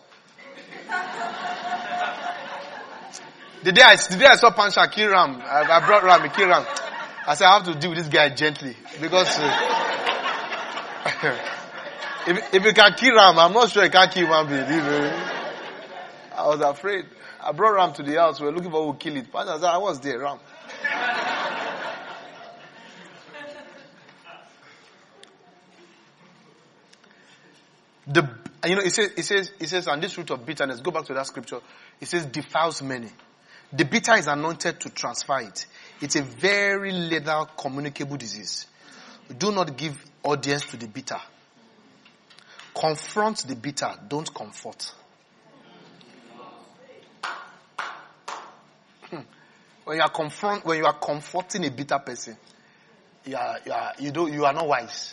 The day I, the day I saw Pancha kill ram, I, I brought ram, he kill ram. I said, I have to deal with this guy gently. Because uh, if, if he can kill ram, I'm not sure he can't kill human being. You know? I was afraid. I brought ram to the house. We were looking for who would kill it. Pancha said, I was there, ram. The, you know, it says, it says, it says, and this root of bitterness, go back to that scripture. It says, defiles many. The bitter is anointed to transfer it. It's a very lethal communicable disease. Do not give audience to the bitter. Confront the bitter. Don't comfort. When you are confront, when you are comforting a bitter person, you are, you are, you don't, you are not wise.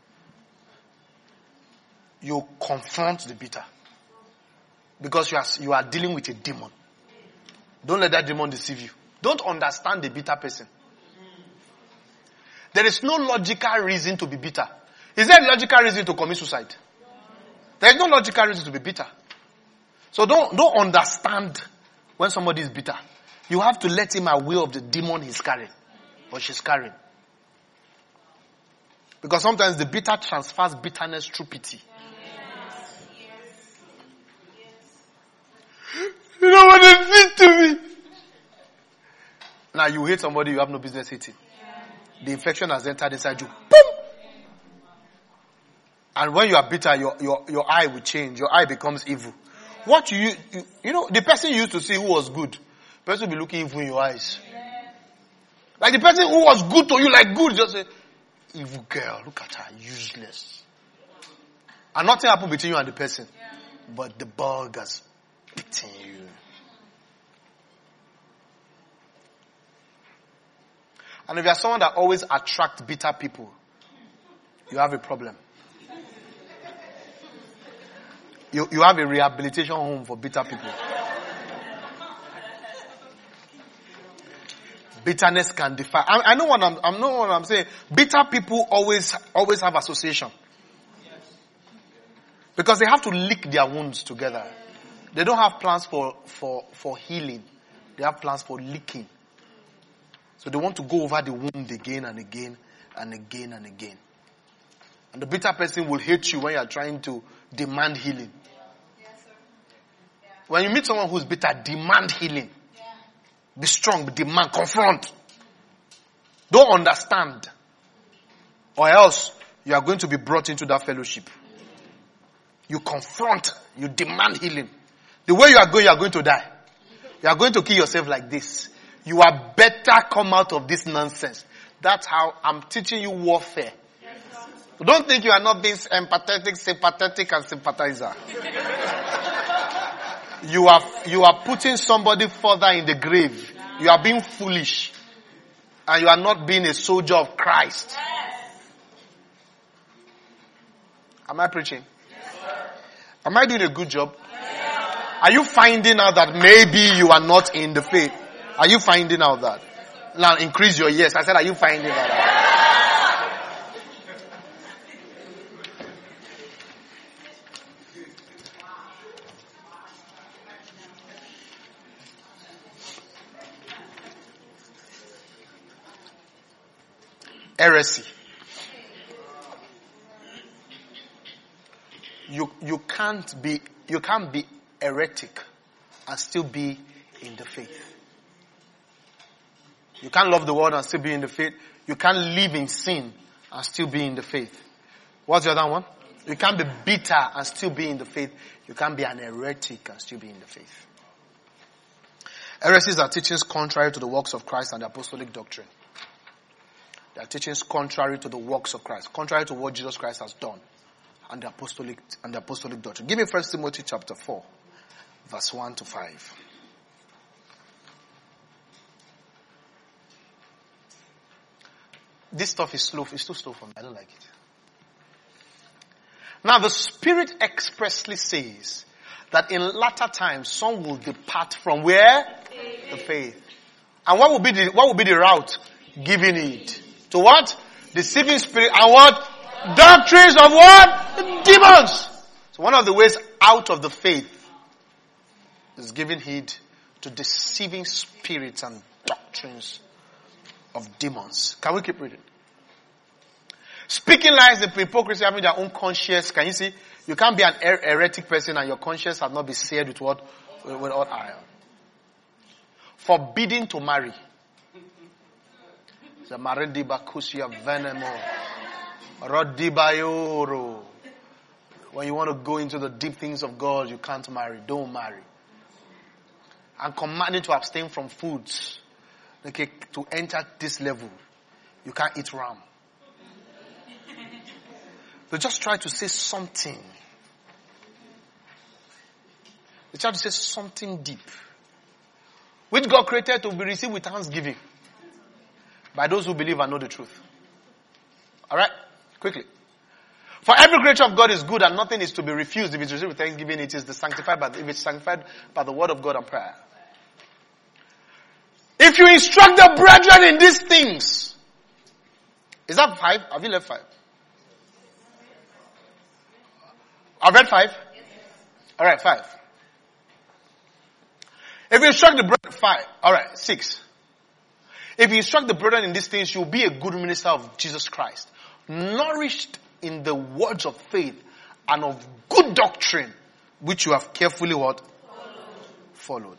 You confront the bitter. Because you are, you are dealing with a demon. Don't let that demon deceive you. Don't understand the bitter person. There is no logical reason to be bitter. Is there a logical reason to commit suicide? There is no logical reason to be bitter. So don't, don't understand when somebody is bitter. You have to let him aware of the demon he's carrying or she's carrying. Because sometimes the bitter transfers bitterness through pity. Yes. Yes. Yes. You know what they did to me? Now you hate somebody you have no business hating. Yeah. The infection has entered inside you. Boom! And when you are bitter, your, your, your eye will change. Your eye becomes evil. What you, you, you know, the person you used to see who was good, the person will be looking evil in your eyes. Yeah. Like the person who was good to you, like good, just say, evil girl, look at her, useless. And nothing happened between you and the person. Yeah. But the bug has bitten you. And if you are someone that always attracts bitter people, you have a problem. You, you have a rehabilitation home for bitter people. Bitterness can defy. I, I know what I'm, I know what I'm saying. Bitter people always, always have association. Because they have to lick their wounds together. They don't have plans for, for, for healing. They have plans for licking. So they want to go over the wound again and again and again and again. And the bitter person will hate you when you are trying to demand healing. Yes, sir. Yeah. When you meet someone who's bitter, demand healing. Yeah. Be strong, demand, confront. Don't understand. Or else you are going to be brought into that fellowship. You confront, you demand healing. The way you are going, you are going to die. You are going to kill yourself like this. You are better come out of this nonsense. That's how I'm teaching you warfare. Don't think you are not being empathetic, sympathetic, and sympathizer. You are, you are putting somebody further in the grave. You are being foolish. And you are not being a soldier of Christ. Am I preaching? Am I doing a good job? Are you finding out that maybe you are not in the faith? Are you finding out that? Now increase your yes. I said, are you finding out? Heresy. You, you can't be, you can't be heretic and still be in the faith. You can't love the world and still be in the faith. You can't live in sin and still be in the faith. What's the other one? You can't be bitter and still be in the faith. You can't be an heretic and still be in the faith. Heresies are teachings contrary to the works of Christ and the apostolic doctrine. They are teachings contrary to the works of Christ, contrary to what Jesus Christ has done and the apostolic and the apostolic doctrine. Give me First Timothy chapter four, verse one to five. This stuff is slow. It's too slow for me. I don't like it. Now the Spirit expressly says that in latter times some will depart from where? Faith. The faith. And what will be the what will be the route? Giving it. To what? Deceiving spirit and what? Doctrines of what? Demons. So one of the ways out of the faith is giving heed to deceiving spirits and doctrines of demons. Can we keep reading? Speaking lies, the hypocrisy, having their own conscience. Can you see? You can't be an her- heretic person and your conscience have not been seared with what? With, with what iron. Forbidding to marry. The Marediba Kusia Venemo. Rodibayoro. When you want to go into the deep things of God, you can't marry. Don't marry. And commanding to abstain from foods. Okay, to enter this level, you can't eat ram. They just try to say something. They try to say something deep. Which God created to be received with thanksgiving. By those who believe and know the truth. Alright? Quickly. For every creature of God is good and nothing is to be refused if it's received with thanksgiving. It is the sanctified by the, if it's sanctified by the word of God and prayer. If you instruct the brethren in these things, Is that five? Have you left five? I've read five? Alright, five. If you instruct the brother, five. Alright, six. If you instruct the brethren in these things, you'll be a good minister of Jesus Christ, nourished in the words of faith and of good doctrine, which you have carefully what? Followed. Followed.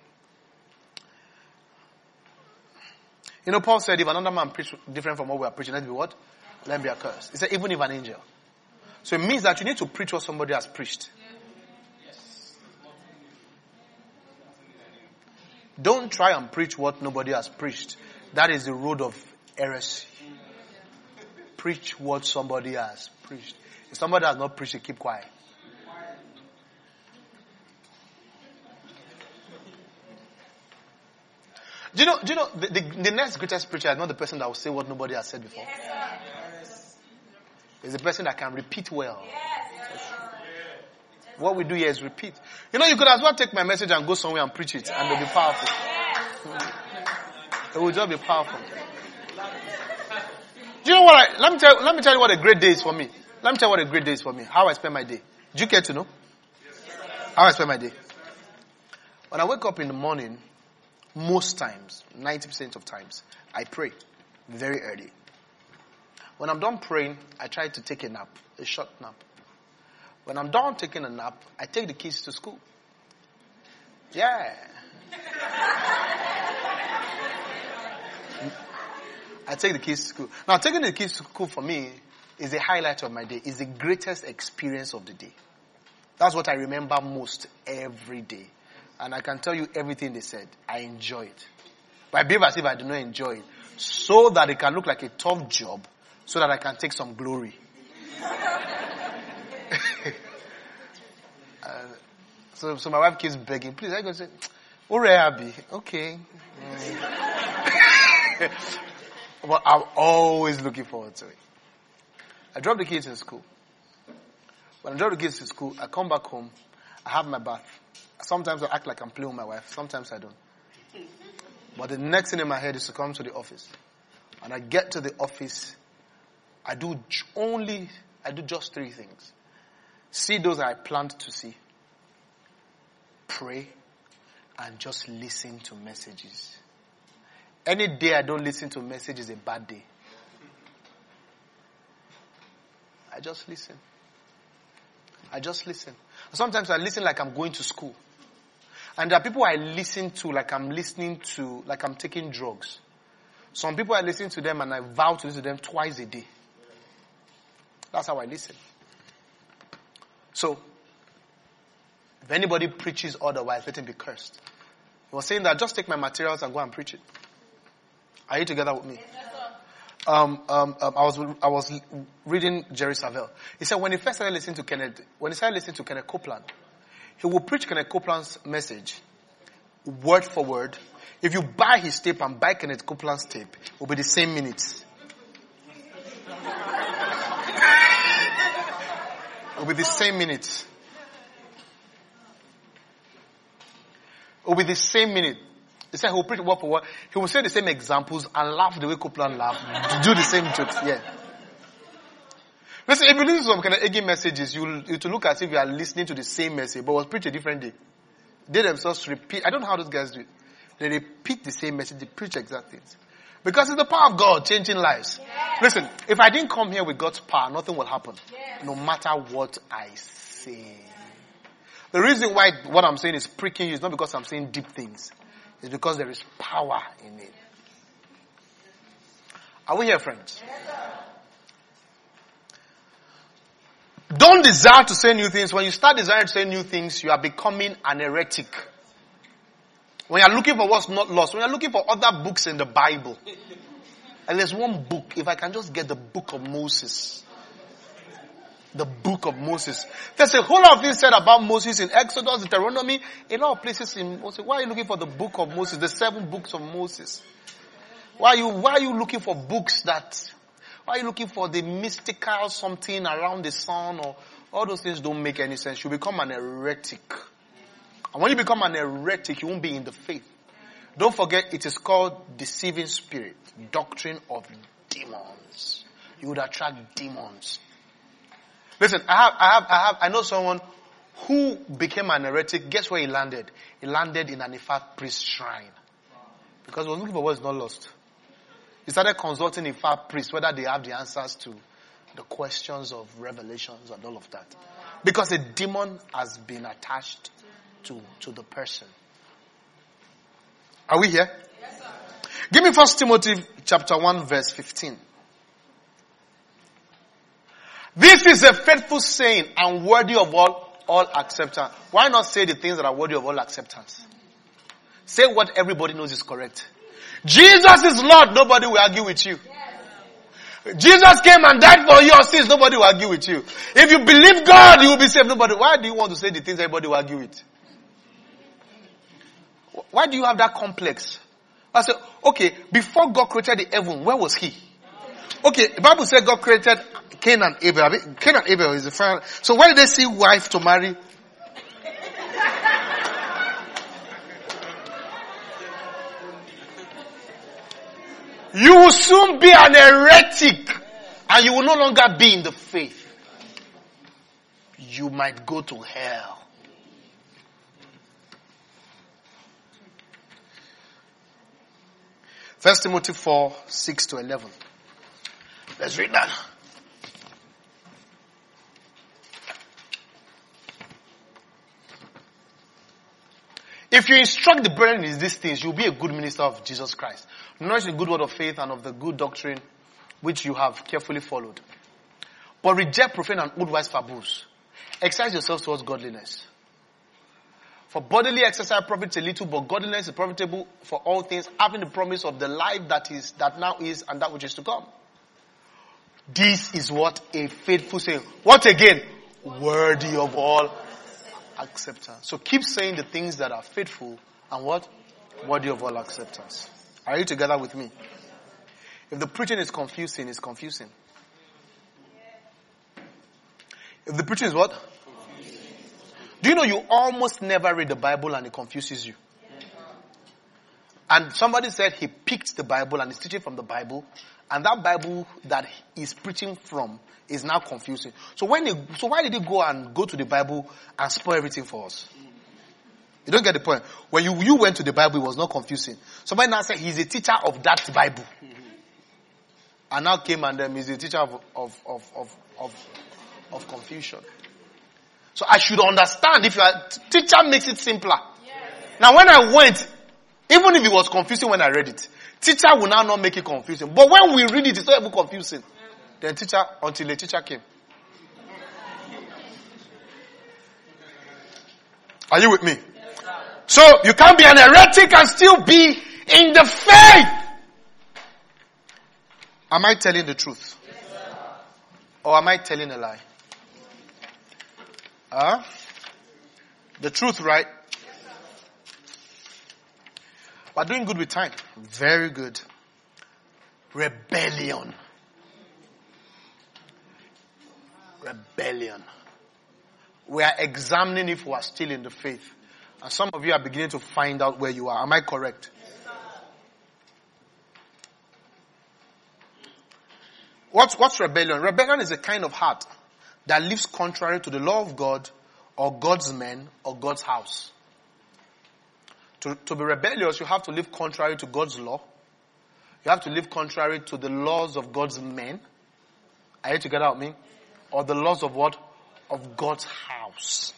You know, Paul said, if another man preach different from what we are preaching, let it be what? Let it be accursed. He said, even if an angel. So it means that you need to preach what somebody has preached. Don't try and preach what nobody has preached. That is the road of heresy. Preach what somebody has preached. If somebody has not preached, keep quiet. Do you know, do you know the, the, the next greatest preacher is not the person that will say what nobody has said before. Yes. It's the person that can repeat well. Yes. What we do here is repeat. You know, you could as well take my message and go somewhere and preach it, and it'll be powerful. It will just be powerful. Do you know what I, let me tell, let me tell you what a great day is for me. Let me tell you what a great day is for me. How I spend my day. Do you care to know? How I spend my day. When I wake up in the morning, most times, ninety percent of times, I pray very early. When I'm done praying, I try to take a nap, a short nap. When I'm done taking a nap, I take the kids to school. Yeah. I take the kids to school. Now, taking the kids to school for me is the highlight of my day. It's the greatest experience of the day. That's what I remember most every day. And I can tell you everything they said. I enjoy it. But I behave as if I do not enjoy it. So that it can look like a tough job. So that I can take some glory. uh, so, so my wife keeps begging, please, I go say, Ore Abi, okay. Mm. But I'm always looking forward to it. I drop the kids in school. When I drop the kids to school, I come back home. I have my bath. Sometimes I act like I'm playing with my wife. Sometimes I don't. But the next thing in my head is to come to the office. And I get to the office. I do only, I do just three things. See those I planned to see. Pray. And just listen to messages. Any day I don't listen to a message is a bad day. I just listen. I just listen. Sometimes I listen like I'm going to school. And there are people I listen to like I'm listening to, like I'm taking drugs. Some people I listen to them and I vow to listen to them twice a day. That's how I listen. So, if anybody preaches otherwise, let him be cursed. He was saying that just take my materials and go and preach it. Are you together with me? Yes, sir. Um, um, um, I was I was reading Jerry Savelle. He said when he first started listening to Kenneth, when he started listening to Kenneth Copeland, he will preach Kenneth Copeland's message, word for word. If you buy his tape and buy Kenneth Copeland's tape, it will be the same minutes. It will be the same minutes. It will be the same minute. He said he will preach word for word. He will say the same examples and laugh the way Copeland laughed. Do the same jokes. Yeah. Listen, if you listen to some kind of eggy messages, you'll, you'll look as if you are listening to the same message, but was preached a different day. They themselves repeat. I don't know how those guys do it. They repeat the same message. They preach exact things. Because it's the power of God changing lives. Yeah. Listen, if I didn't come here with God's power, nothing will happen. Yeah. No matter what I say. The reason why what I'm saying is pricking you is not because I'm saying deep things. It's because there is power in it. Are we here, friends? Yes, don't desire to say new things. When you start desiring to say new things, you are becoming an heretic. When you're looking for what's not lost, when you're looking for other books in the Bible, and there's one book, if I can just get the book of Moses. The book of Moses. There's a whole lot of things said about Moses in Exodus, Deuteronomy, in all places in Moses. Why are you looking for the book of Moses, the seven books of Moses? Why are you, why are you looking for books that, why are you looking for the mystical something around the sun, or all those things don't make any sense. You become an heretic. And when you become an heretic, you won't be in the faith. Don't forget, it is called deceiving spirit, doctrine of demons. you would attract demons. Listen, I have, I have, I have, I know someone who became an heretic. Guess where he landed? He landed in an Ifa priest shrine. Because he was looking for what is not lost. He started consulting Ifa priests, whether they have the answers to the questions of revelations and all of that. Because a demon has been attached to, to the person. Are we here? Yes, sir. Give me First Timothy chapter one verse fifteen. This is a faithful saying and worthy of all, all acceptance. Why not say the things that are worthy of all acceptance? Say what everybody knows is correct. Jesus is Lord. Nobody will argue with you. Yes. Jesus came and died for your sins. Nobody will argue with you. If you believe God, you will be saved. Nobody. Why do you want to say the things everybody will argue with? Why do you have that complex? I said, okay, before God created the heaven, where was he? Okay, the Bible said God created Cain and Abel. Cain and Abel is the final. So where did they see wife to marry? You will soon be an heretic and you will no longer be in the faith. You might go to hell. First Timothy four, six to eleven. Let's read that. If you instruct the brethren in these things, you'll be a good minister of Jesus Christ. Nourish the good word of faith and of the good doctrine which you have carefully followed. But reject profane and old-wise fables. Exercise yourselves towards godliness. For bodily exercise profits a little, but godliness is profitable for all things, having the promise of the life that is, that now is, and that which is to come. This is what a faithful saying. What again? Worthy of all acceptance. So keep saying the things that are faithful and what? Worthy of all acceptance. Are you together with me? If the preaching is confusing, it's confusing. If the preaching is what? Do you know you almost never read the Bible and it confuses you? And somebody said he picked the Bible and is teaching from the Bible, and that Bible that he's preaching from is now confusing. So when he, so why did he go and go to the Bible and spoil everything for us? You don't get the point. When you, you went to the Bible, it was not confusing. Somebody now said he's a teacher of that Bible. And now came and um, he's a teacher of, of, of, of, of, of confusion. So I should understand if you are, teacher makes it simpler. Yes. Now when I went, even if it was confusing when I read it, teacher will now not make it confusing. But when we read it, it's not even confusing. Then teacher, until the teacher came. Are you with me? Yes, so you can't be an heretic and still be in the faith. Am I telling the truth? Yes, or am I telling a lie? Huh? The truth, right? We're doing good with time. Very good. Rebellion. Rebellion. We are examining if we are still in the faith. And some of you are beginning to find out where you are. Am I correct? What's, what's rebellion? Rebellion is a kind of heart that lives contrary to the law of God or God's men or God's house. To, to be rebellious, you have to live contrary to God's law. You have to live contrary to the laws of God's men. Are you together with me? Or the laws of what? Of God's house.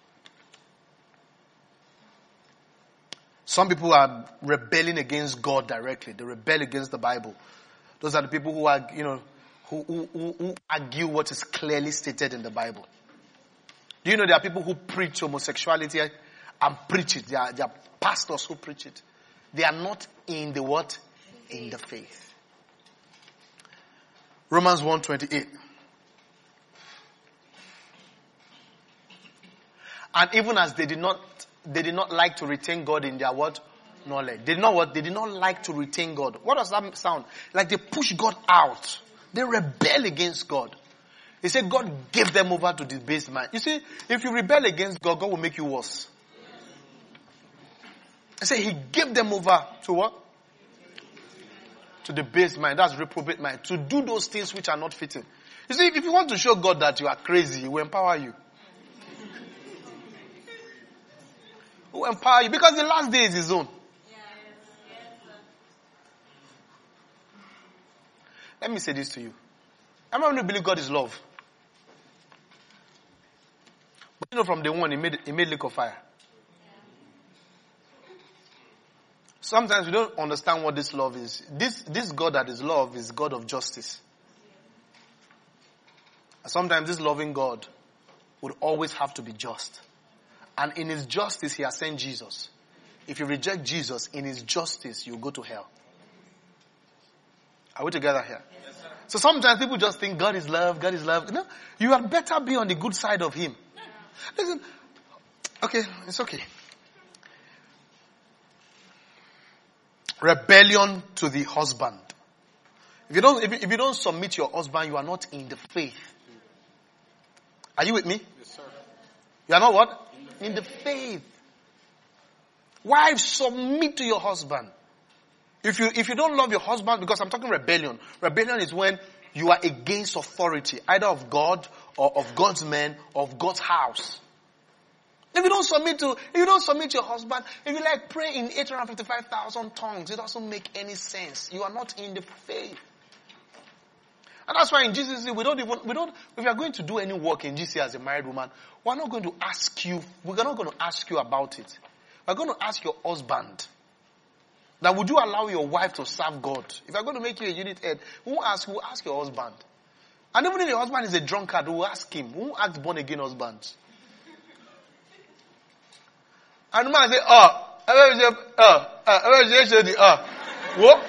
Some people are rebelling against God directly. They rebel against the Bible. Those are the people who are, you know, who, who, who argue what is clearly stated in the Bible. Do you know there are people who preach homosexuality and preach it? There are, there are pastors who preach it. They are not in the what? In the faith. Romans one twenty-eight. And even as they did not, they did not like to retain God in their what? Knowledge. They did not what? They did not like to retain God. What does that sound? Like they push God out. They rebel against God. He said God gave them over to the base man. You see, if you rebel against God, God will make you worse. He said he gave them over to what? to the base mind, that's reprobate mind, to do those things which are not fitting. You see, if you want to show God that you are crazy, He will empower you. He will empower you because the last day is His own. Let me say this to you. I'm not going to believe God is love. But you know, from day one, He made, he made lake of fire. Sometimes we don't understand what this love is. This, this God that is love is God of justice. And sometimes this loving God would always have to be just. And in His justice, He has sent Jesus. If you reject Jesus, in His justice, you go to hell. Are we together here? Yes, sir. So sometimes people just think God is love, God is love. No, you had better be on the good side of Him. Listen, okay, it's okay. Rebellion to the husband. If you don't, if you, if you don't submit your husband, you are not in the faith. Are you with me? Yes, sir. You are not what? In the faith. Wives, submit to your husband. If you, if you don't love your husband, because I'm talking rebellion. Rebellion is when you are against authority, either of God or of God's men or of God's house. If you don't submit to, if you don't submit to your husband, if you like pray in eight hundred fifty-five thousand tongues, it doesn't make any sense. You are not in the faith. And that's why in G C C, we don't even, we don't, if you are going to do any work in G C C as a married woman, we're not going to ask you, we're not going to ask you about it. We're going to ask your husband. That would you allow your wife to serve God? If you're going to make you a unit head, we won't ask, we'll ask your husband. And even if your husband is a drunkard, we'll ask him. We won't ask born again husbands. And the man say, oh, oh, oh, oh, oh, what?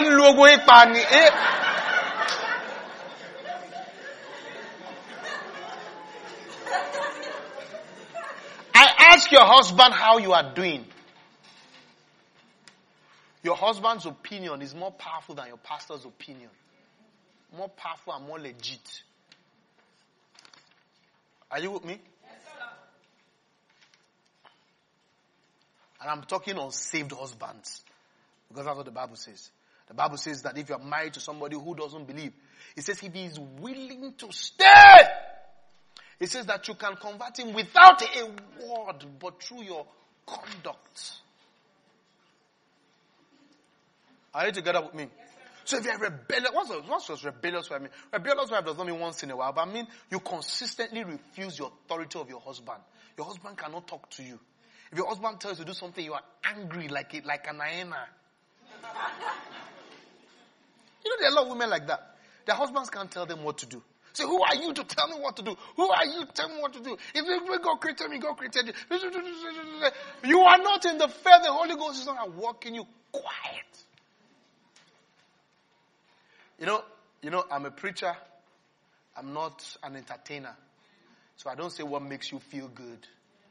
I ask your husband how you are doing. Your husband's opinion is more powerful than your pastor's opinion. More powerful and more legit. Are you with me? Yes, sir. And I'm talking on saved husbands. Because that's what the Bible says. The Bible says that if you're married to somebody who doesn't believe, it says if he is willing to stay, it says that you can convert him without a word, but through your conduct. Are you together with me? Yes, sir. So if you're rebellious, what's, what's just rebellious wife mean? Rebellious wife does not mean once in a while, but I mean you consistently refuse the authority of your husband. Your husband cannot talk to you. If your husband tells you to do something, you are angry like it, like an hyena. You know there are a lot of women like that. Their husbands can't tell them what to do. Say, who are you to tell me what to do? Who are you to tell me what to do? If God created me, God created you. You are not in the faith. The Holy Ghost is not at work in you. Quiet. You know, you know, I'm a preacher. I'm not an entertainer. So I don't say what makes you feel good.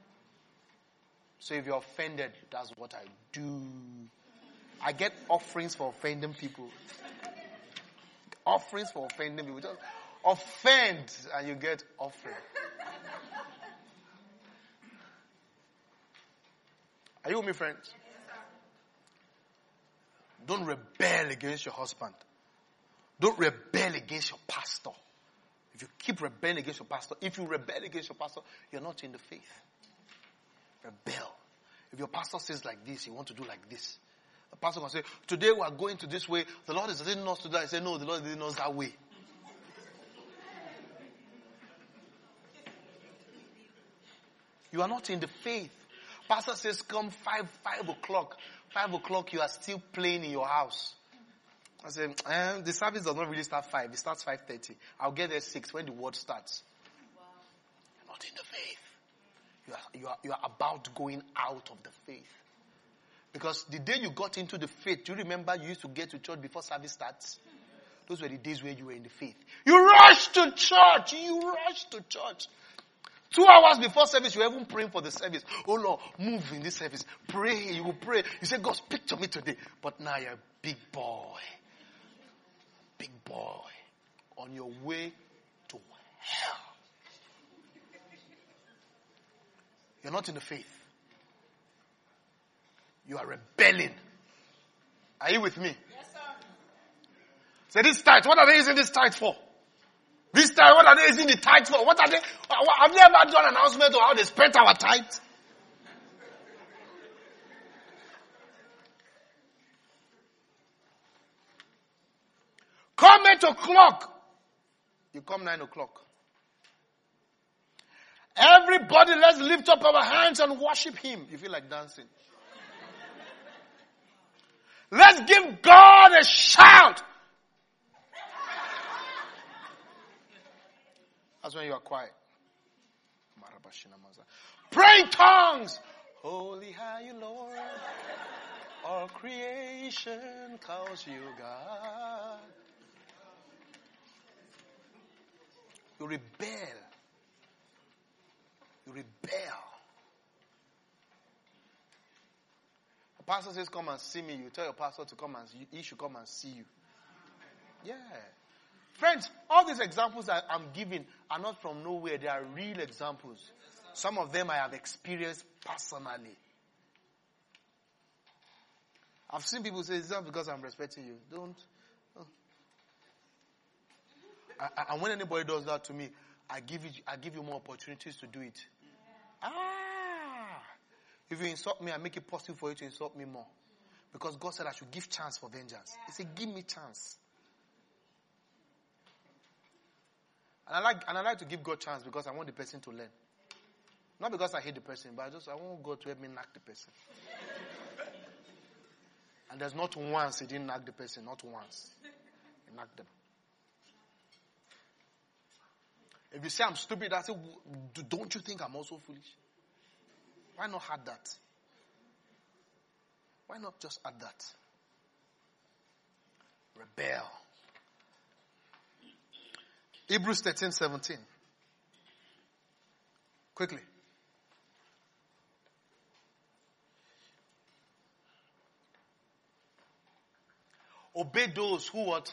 So if you're offended, that's what I do. I get offerings for offending people. Offerings for offending people. Just offend and you get offering. Are you with me, friends? Don't rebel against your husband. Don't rebel against your pastor. If you keep rebelling against your pastor, if you rebel against your pastor, you're not in the faith. Rebel. If your pastor says like this, you want to do like this. The pastor can say, today we are going to this way. The Lord is leading us to that. I say, no, the Lord is leading us that way. You are not in the faith. Pastor says, come five, five o'clock. Five o'clock, you are still playing in your house. I say, eh, the service does not really start five. It starts five thirty. I'll get there six when the word starts. Wow. You're not in the faith. You are, you are, you are about going out of the faith. Because the day you got into the faith, do you remember you used to get to church before service starts? Those were the days where you were in the faith. You rushed to church. You rushed to church. Two hours before service, you were even praying for the service. Oh Lord, move in this service. Pray. You will pray. You say, God, speak to me today. But now you're a big boy. Big boy. On your way to hell. You're not in the faith. You are rebelling. Are you with me? Yes, sir. Say, this tithe, what are they using this tithe for? This tithe, what are they using the tithe for? What are they, have you ever done an announcement of how they spent our tithe? Come eight o'clock. You come nine o'clock. Everybody, let's lift up our hands and worship Him. You feel like dancing. Let's give God a shout. That's when you are quiet. Pray in tongues. Holy are you, Lord. All creation calls you God. You rebel. You rebel. The pastor says, come and see me. You tell your pastor to come and he should come and see you. Yeah. Friends, all these examples that I'm giving are not from nowhere. They are real examples. Some of them I have experienced personally. I've seen people say, it's not because I'm respecting you. Don't. Oh. I, I, and when anybody does that to me, I give you, I give you more opportunities to do it. Ah! If you insult me, I make it possible for you to insult me more. Because God said I should give chance for vengeance. He said, give me chance. And I like, and I like to give God chance because I want the person to learn. Not because I hate the person, but I just, I want God to help me knock the person. And there's not once he didn't knock the person, not once. He knocked them. If you say I'm stupid, I say, don't you think I'm also foolish? Why not add that? Why not just add that? Rebel. Hebrews thirteen seventeen. Quickly. Obey those who what?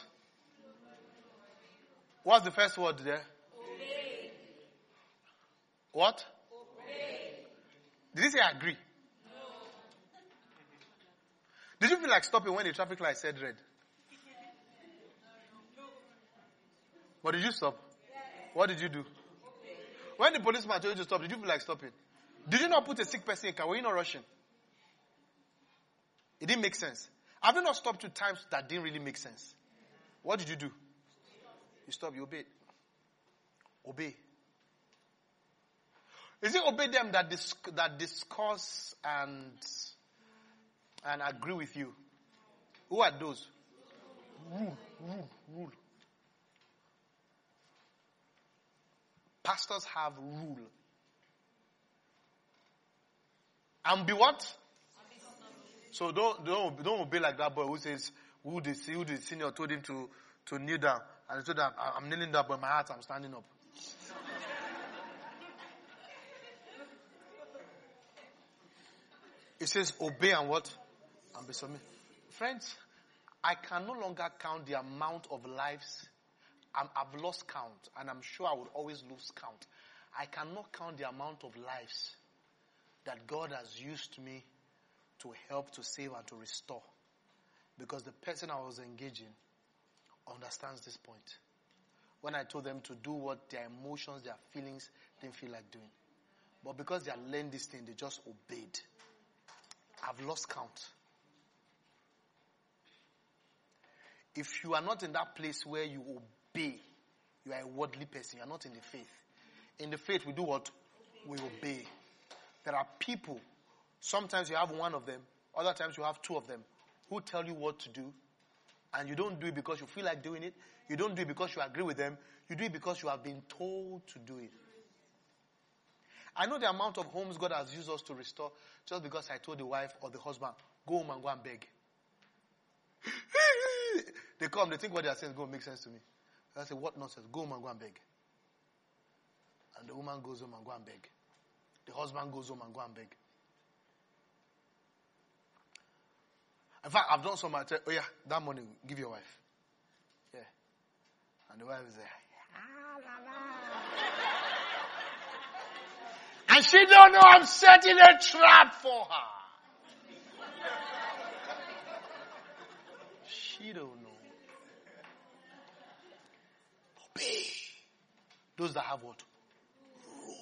What's the first word there? Obey. What? Obey. Did he say agree? No. Did you feel like stopping when the traffic light said red? What did you stop? Yes. What did you do? Okay. When the policeman told you to stop, did you feel like stopping? Did you not put a sick person in a car? Were you not rushing? It didn't make sense. Have you not stopped two times that didn't really make sense? What did you do? You stopped, you obeyed. Obey. Is it obey them that dis- that discuss and and agree with you? Who are those? Rule, rule, rule. Pastors have rule. And be what? So don't don't don't obey like that boy who says who the who the senior told him to to kneel down, and he told him I'm kneeling down, but in my heart I'm standing up. It says obey and what? And be submissive. Friends, I can no longer count the amount of lives. I'm, I've lost count, and I'm sure I will always lose count. I cannot count the amount of lives that God has used me to help, to save, and to restore. Because the person I was engaging understands this point. When I told them to do what their emotions, their feelings didn't feel like doing. But because they had learned this thing, they just obeyed. I've lost count. If you are not in that place where you obey, you are a worldly person. You are not in the faith. In the faith, we do what? We obey. There are people, sometimes you have one of them, other times you have two of them, who tell you what to do, and you don't do it because you feel like doing it. You don't do it because you agree with them. You do it because you have been told to do it. I know the amount of homes God has used us to restore just because I told the wife or the husband, go home and go and beg. They come, they think what they are saying is going to make sense to me. I say, what nonsense? Go home and go and beg. And the woman goes home and go and beg. The husband goes home and go and beg. In fact, I've done some, I tell, oh yeah, that money, give your wife. Yeah. And the wife is there. Ah, la, la. And she don't know I'm setting a trap for her. She don't know. Those that have what? Rule.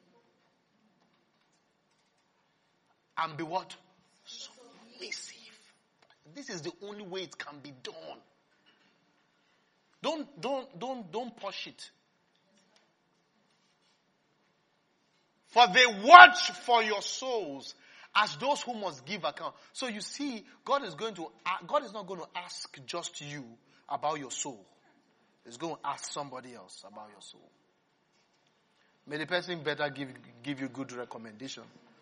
And be what? Submissive. This is the only way it can be done. Don't, don't, don't, don't push it. For they watch for your souls as those who must give account. So you see, God is going to, God is not going to ask just you about your soul. He's going to ask somebody else about your soul. May the person better give, give you good recommendation.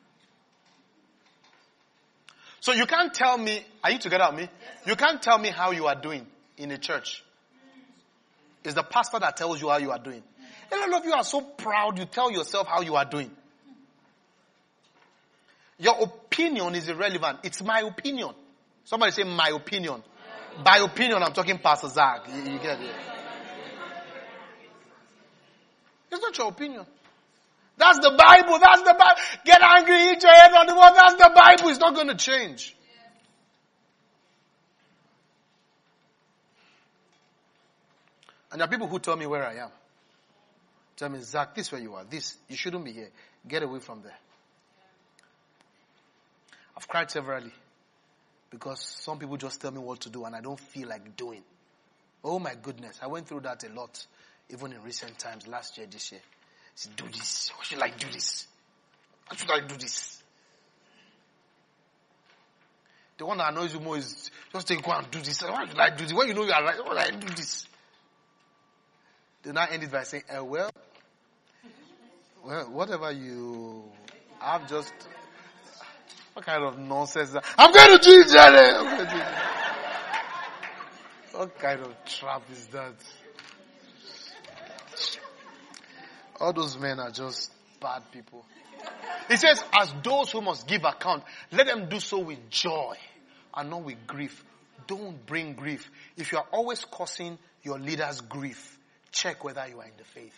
So you can't tell me, are you together with me? You can't tell me how you are doing in a church. It's the pastor that tells you how you are doing. A lot of you are so proud you tell yourself how you are doing. Your opinion is irrelevant. It's my opinion. Somebody say my opinion. By opinion, I'm talking Pastor Zach. You, you get it? It's not your opinion. That's the Bible. That's the Bible. Get angry, hit your head on the wall. That's the Bible. It's not going to change. And there are people who tell me where I am. Tell me, Zach, this is where you are. This, you shouldn't be here. Get away from there. I've cried severally because some people just tell me what to do and I don't feel like doing. Oh my goodness, I went through that a lot, even in recent times, last year, this year. I said, do this. Why should I do this? Why should I do this? The one that annoys you more is just take go and do this. Why should I do this? When you know you are right, why should I do this? Then I end it by saying, eh, well, well, whatever you have just... What kind of nonsense is that? I'm going to do it, Jerry! I'm going to do it. What kind of trap is that? All those men are just bad people. He says, as those who must give account, let them do so with joy and not with grief. Don't bring grief. If you are always causing your leaders grief, check whether you are in the faith.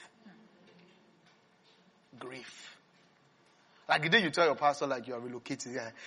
Grief. Like the day you tell your pastor like you are relocating, yeah.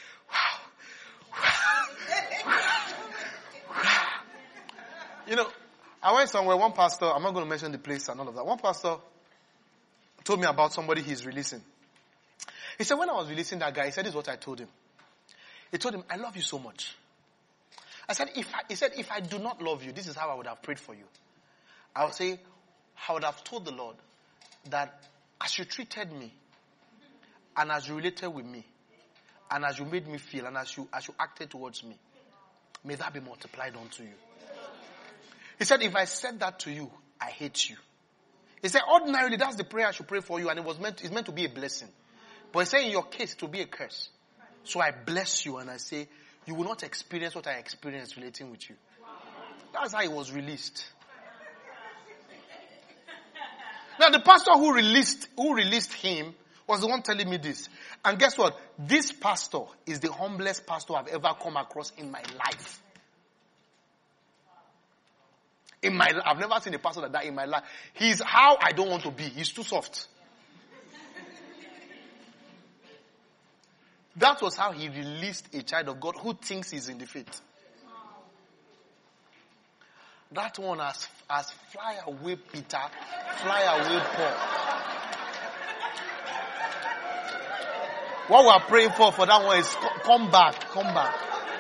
You know, I went somewhere, one pastor, I'm not going to mention the place and all of that. One pastor told me about somebody he's releasing. He said, when I was releasing that guy, he said, this is what I told him. He told him, I love you so much. I said, if I, he said, if I do not love you, this is how I would have prayed for you. I would say, I would have told the Lord that as you treated me, and as you related with me, and as you made me feel, and as you as you acted towards me, may that be multiplied unto you. He said, if I said that to you, I hate you. He said, ordinarily, that's the prayer I should pray for you, and it was meant, it's meant to be a blessing. But he said, in your case, it will be a curse. So I bless you, and I say, you will not experience what I experienced relating with you. That's how he was released. Now, the pastor who released, who released him was the one telling me this. And guess what? This pastor is the humblest pastor I've ever come across in my life. In my, I've never seen a pastor like that in my life. He's how I don't want to be. He's too soft. That was how he released a child of God who thinks he's in the faith. That one has, has fly away Peter, fly away Paul. What we are praying for for that one is come back, come back.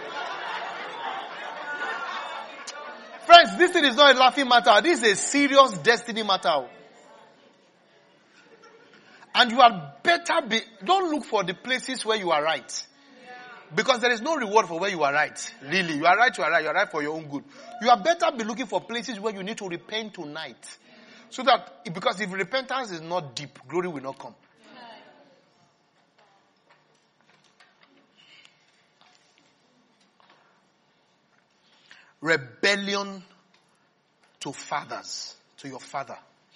Friends, this thing is not a laughing matter. This is a serious destiny matter. And you had better be, don't look for the places where you are right. Because there is no reward for where you are right. Really. You are right, you are right, you are right for your own good. You are better be looking for places where you need to repent tonight. So that, because if repentance is not deep, glory will not come. Rebellion to fathers, to your father.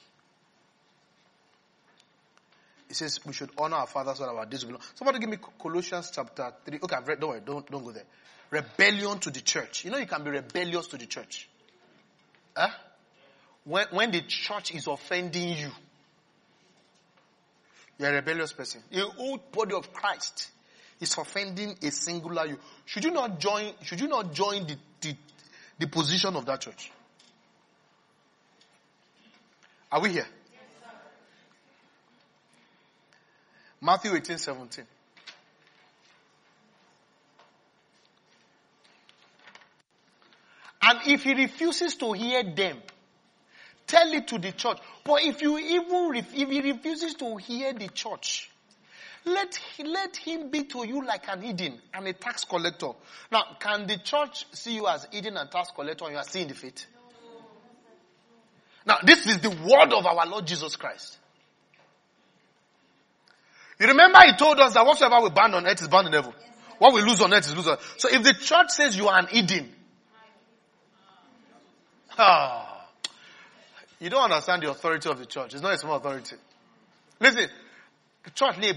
It says we should honor our fathers so that our days will belong. Somebody give me Colossians chapter three. Okay, I've read, don't worry, don't, don't go there. Rebellion to the church. You know you can be rebellious to the church. Huh? When, when the church is offending you, you're a rebellious person. The whole body of Christ is offending a singular you. Should you not join, should you not join the, the, the position of that church? Are we here? Matthew eighteen seventeen. And if he refuses to hear them, tell it to the church. But if you even ref, if he refuses to hear the church, let let him be to you like an Eden and a tax collector. Now, can the church see you as Eden and tax collector and you are seeing the faith? Now, this is the word of our Lord Jesus Christ. You remember he told us that whatsoever we bind on earth is bound in heaven. What we lose on earth is lose on earth. So if the church says you are an Eden, ah, you don't understand the authority of the church. It's not a small authority. Listen, the church lay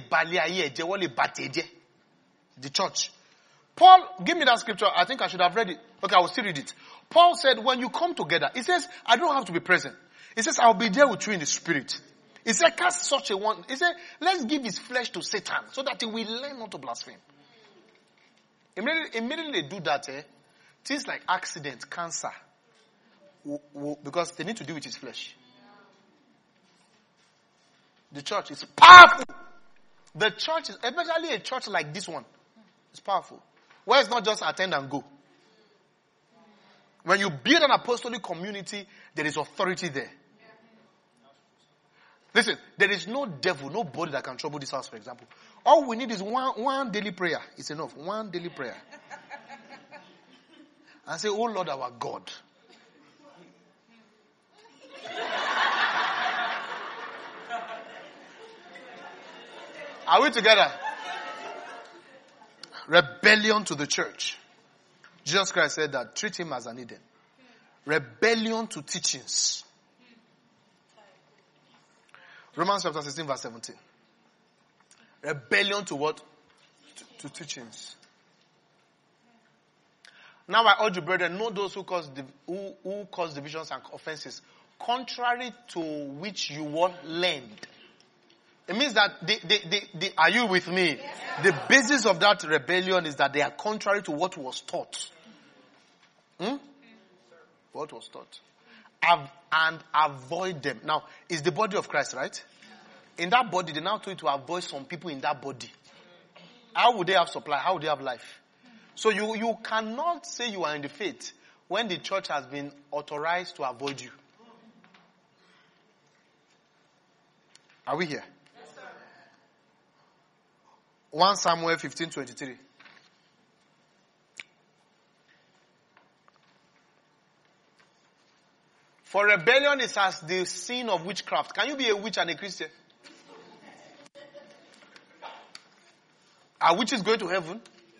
the church. Paul, give me that scripture. I think I should have read it. Okay, I will still read it. Paul said, when you come together, he says, I don't have to be present. He says, I'll be there with you in the spirit. He said, cast such a one. He said, let's give his flesh to Satan so that he will learn not to blaspheme. Immediately, immediately they do that, eh? Things like accident, cancer, w- w- because they need to deal with his flesh. The church is powerful. The church is, especially a church like this one, it's powerful. Where it's not just attend and go. When you build an apostolic community, there is authority there. Listen, there is no devil, nobody that can trouble this house, for example. All we need is one, one daily prayer. It's enough. One daily prayer. And say, oh Lord our God. Are we together? Rebellion to the church. Jesus Christ said that, treat him as an Eden. Rebellion to teachings. Romans chapter sixteen verse seventeen. Rebellion to what? To, to teachings. Now I urge you, brethren, know those who cause, div- who, who cause divisions and offenses, contrary to which you were learned. It means that they, they, they, they, are you with me? Yes. The basis of that rebellion is that they are contrary to what was taught. Hmm? What was taught. Av- and avoid them. Now, it's the body of Christ, right? In that body, they now told you to avoid some people in that body. How would they have supply? How would they have life? So you, you cannot say you are in the faith when the church has been authorized to avoid you. Are we here? Yes, sir. First Samuel fifteen twenty-three. For rebellion is as the sin of witchcraft. Can you be a witch and a Christian? Are witches going to heaven?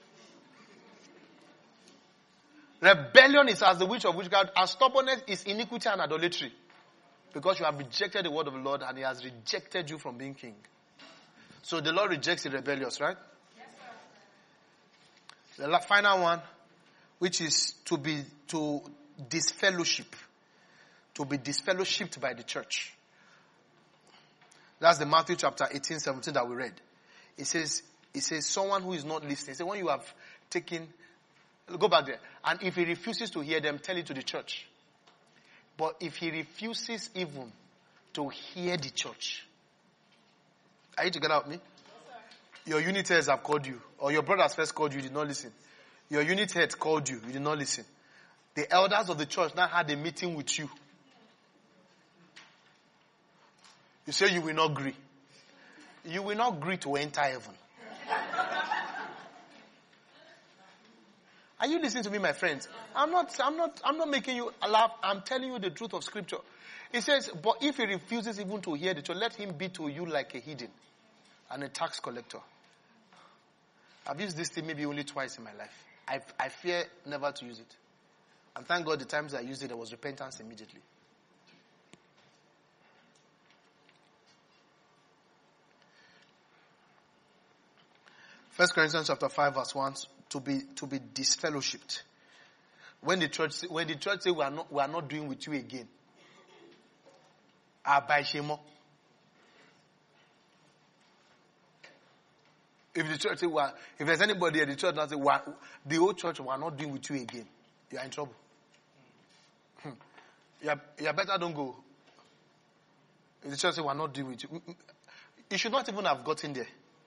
Rebellion is as the witch of witchcraft, and stubbornness is iniquity and idolatry. Because you have rejected the word of the Lord and he has rejected you from being king. So the Lord rejects the rebellious, right? Yes, sir. The final one, which is to be, to disfellowship. To be disfellowshipped by the church. That's the Matthew chapter eighteen, seventeen that we read. It says, it says someone who is not listening. It says when you have taken, go back there. And if he refuses to hear them, tell it to the church. But if he refuses even to hear the church. Are you together with me? Yes, your unit heads have called you. Or your brothers first called you, you did not listen. Your unit head called you, you did not listen. The elders of the church now had a meeting with you. You say you will not agree. You will not agree to enter heaven. Are you listening to me, my friends? I'm not, I'm not, I'm not making you laugh. I'm telling you the truth of scripture. It says, but if he refuses even to hear the truth, let him be to you like a hidden and a tax collector. I've used this thing maybe only twice in my life. I, I fear never to use it. And thank God the times I used it, there was repentance immediately. First Corinthians chapter five verse one, to be to be disfellowshipped. When the church when the church say we are not we are not doing with you again. Abaishemo. If the church say we are, if there's anybody at the church that say we are, the whole church we are not doing with you again, you are in trouble. Hmm. You are, you are better don't go. If the church say we are not doing with you, you should not even have gotten there.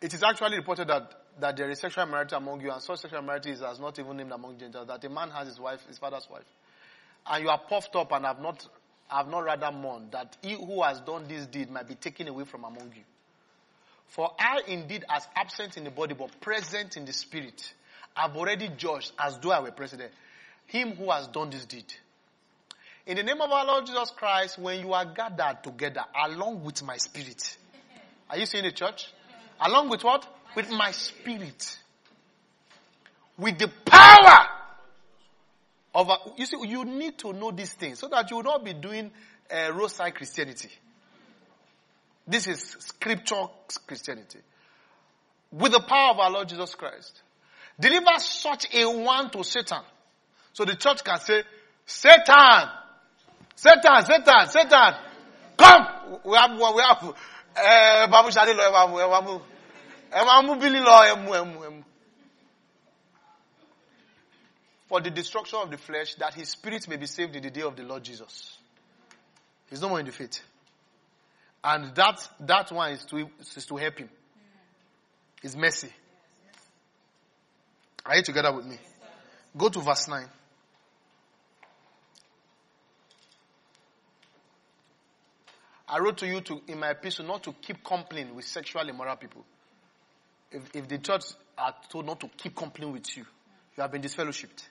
It is actually reported that, that there is sexual immorality among you, and such sexual immorality is as not even named among Gentiles, that a man has his wife, his father's wife. And you are puffed up and have not, have not rather mourned, that he who has done this deed might be taken away from among you. For I indeed, as absent in the body, but present in the spirit, have already judged, as though I were present, him who has done this deed. In the name of our Lord Jesus Christ, when you are gathered together, along with my spirit. Are you seeing the church? Along with what? With my spirit. With the power of, a, you see, you need to know these things so that you will not be doing uh, roadside Christianity. This is scripture Christianity. With the power of our Lord Jesus Christ. Deliver such a one to Satan. So the church can say, Satan! Satan! Satan! Satan! Come! We have, we have, eh, Babu Shadi lo, emamu, emamu. Emamu bili lo, emu, emu, emu. For the destruction of the flesh, that his spirit may be saved in the day of the Lord Jesus. He's no more in the faith. And that, that one is to, is to help him. His mercy. Are you together with me? Go to verse nine. I wrote to you to, in my epistle not to keep company with sexually immoral people. If, if the church are told not to keep company with you, you have been disfellowshipped.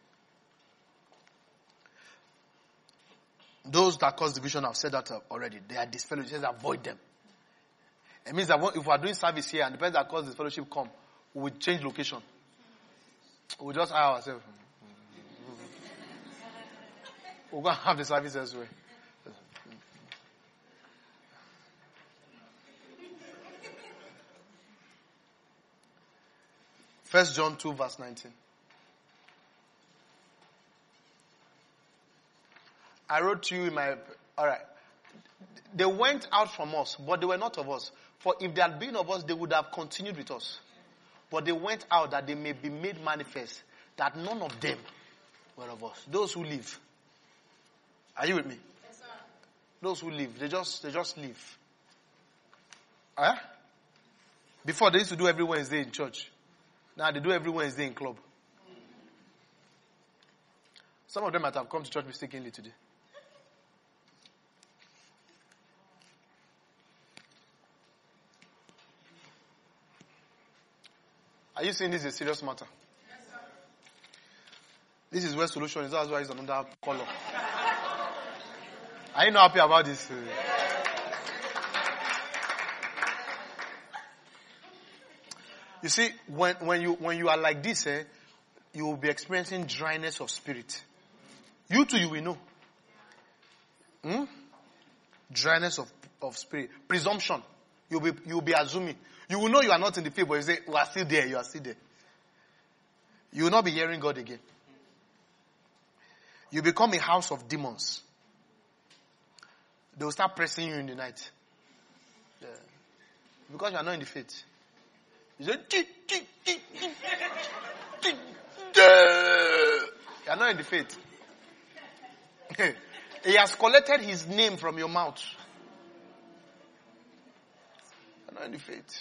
Those that cause division have said that already. They are disfellowshipped. It says avoid them. It means that if we are doing service here and the person that caused disfellowship come, we will change location. We will just hire ourselves. We're going to have the service elsewhere. First John two verse nineteen. I wrote to you in my, alright. They went out from us, but they were not of us. For if they had been of us, they would have continued with us. But they went out that they may be made manifest, that none of them were of us. Those who live. Are you with me? Yes, sir. Those who live, they just, they just live. Huh? Before they used to do every Wednesday in church. Now they do every Wednesday in club. Some of them might have come to church mistakenly today. Are you saying this is a serious matter? Yes, sir. This is where solution is. That's why it's another color. Are you not happy about this? You see, when, when you when you are like this, eh, you will be experiencing dryness of spirit. You too, you will know. Hmm? Dryness of, of spirit. Presumption. You'll be, you'll be assuming. You will know you are not in the field, but you say, we are still there, you are still there. You will not be hearing God again. You become a house of demons. They will start pressing you in the night. Yeah. Because you are not in the faith. You say, you are not in the faith. He has collected his name from your mouth. You are not in the faith.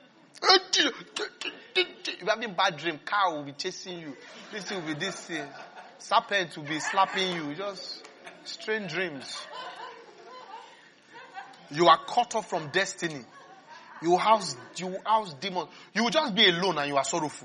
If you have a bad dream, cow will be chasing you. This will be this thing. Serpent will be slapping you. Just strange dreams. You are cut off from destiny. You house, you house demons. You will just be alone and you are sorrowful.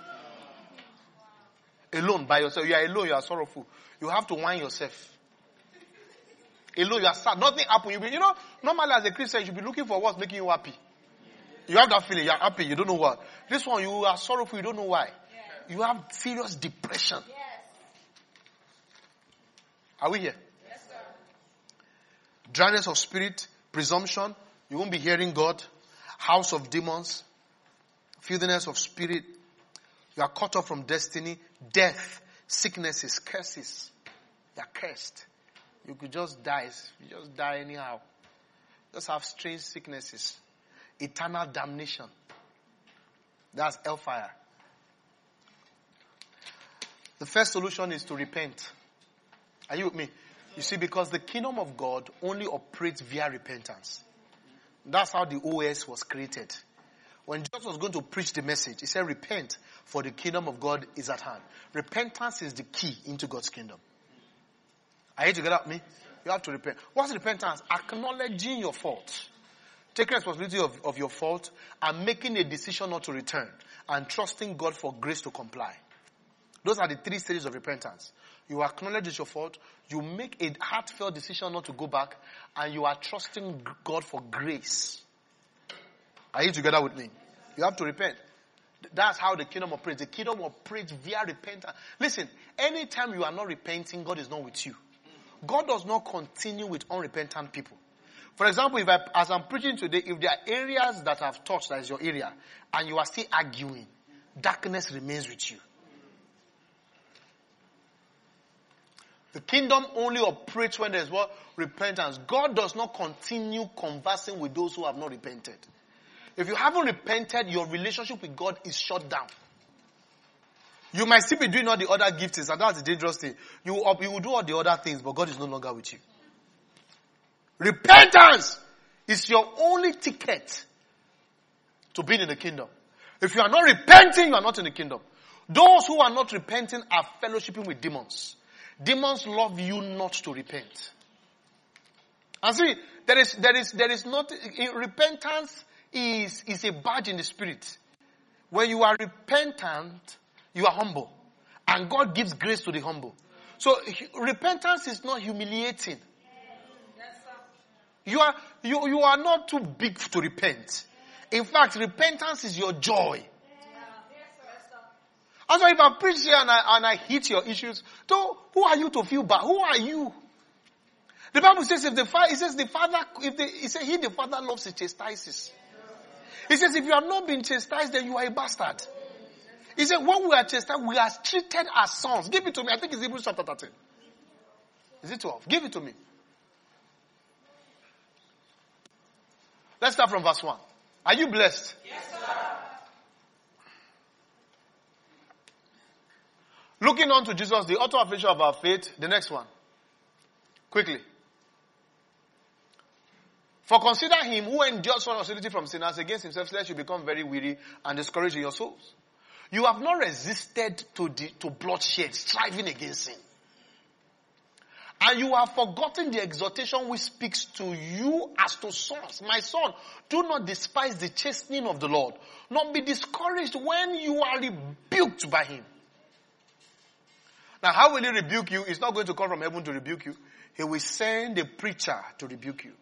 Alone by yourself. You are alone, you are sorrowful. You have to whine yourself. Alone, you are sad. Nothing happened. You, be, you know, normally as a Christian, you should be looking for what's making you happy. You have that feeling, you are happy, you don't know what. This one, you are sorrowful, you don't know why. Yes. You have serious depression. Yes. Are we here? Yes, sir. Dryness of spirit, presumption, you won't be hearing God. House of demons, filthiness of spirit. You are cut off from destiny, death, sicknesses, curses. You are cursed. You could just die. You just die anyhow. Just have strange sicknesses. Eternal damnation. That's hellfire. The first solution is to repent. Are you with me? You see, because the kingdom of God only operates via repentance. That's how the O S was created. When Jesus was going to preach the message, he said, repent, for the kingdom of God is at hand. Repentance is the key into God's kingdom. Are you together with me? You have to repent. What's repentance? Acknowledging your fault. Taking responsibility of, of your fault and making a decision not to return. And trusting God for grace to comply. Those are the three stages of repentance. You acknowledge it's your fault. You make a heartfelt decision not to go back. And you are trusting God for grace. Are you together with me? You have to repent. That's how the kingdom operates. The kingdom operates via repentance. Listen, anytime you are not repenting, God is not with you. God does not continue with unrepentant people. For example, if I, as I'm preaching today, if there are areas that I've touched that is your area, and you are still arguing, darkness remains with you. The kingdom only operates when there is what? Repentance. God does not continue conversing with those who have not repented. If you haven't repented, your relationship with God is shut down. You might still be doing all the other gifts, and that's the dangerous thing. You, you will do all the other things, but God is no longer with you. Repentance is your only ticket to being in the kingdom. If you are not repenting, you are not in the kingdom. Those who are not repenting are fellowshipping with demons. Demons love you not to repent. And see, there is, there is, there is not, repentance is, is a badge in the spirit. When you are repentant, you are humble. And God gives grace to the humble. So, repentance is not humiliating. You are, you, you are not too big to repent. In fact, repentance is your joy. And so if I preach here and I, and I hit your issues, so who are you to feel bad? Who are you? The Bible says if the father, it says the father, if the, it says he the father loves the chastises. It says if you have not been chastised, then you are a bastard. He said when we are chastised, we are treated as sons. Give it to me. I think it's Hebrews chapter thirteen. Is it twelve? Give it to me. Let's start from verse one. Are you blessed? Yes, sir. Looking on to Jesus, the author and finisher of our faith. The next one. Quickly. For consider him who endures such hostility from sinners against himself, lest you become very weary and discouraged in your souls. You have not resisted to, the, to bloodshed, striving against sin. And you have forgotten the exhortation which speaks to you as to sons. My son, do not despise the chastening of the Lord, nor be discouraged when you are rebuked by him. Now, how will he rebuke you? He's not going to come from heaven to rebuke you. He will send a preacher to rebuke you.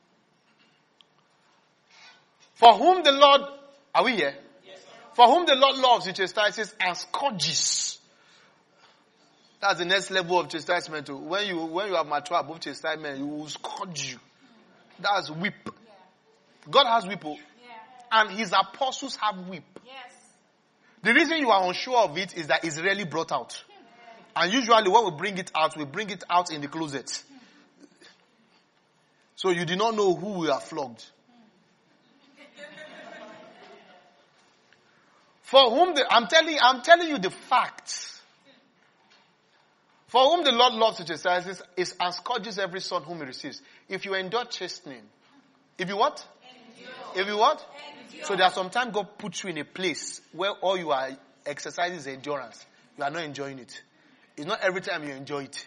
For whom the Lord, are we here? Yes, sir. For whom the Lord loves, he chastises and scourges. That's the next level of chastisement too. When you, when you have matured above chastisement, you will scourge you. That's whip. Yeah. God has whip. Yeah. And his apostles have whip. Yes. The reason you are unsure of it is that it's rarely brought out. And usually when we bring it out, we bring it out in the closet. So you do not know who we are flogged. For whom the, I'm telling, I'm telling you the facts. For whom the Lord loves, he chastises, is and scourges every son whom he receives. If you endure chastening, if you what? Endure. If you what? Endure. So there are sometimes God puts you in a place where all you are exercising is endurance. You are not enjoying it. It's not every time you enjoy it.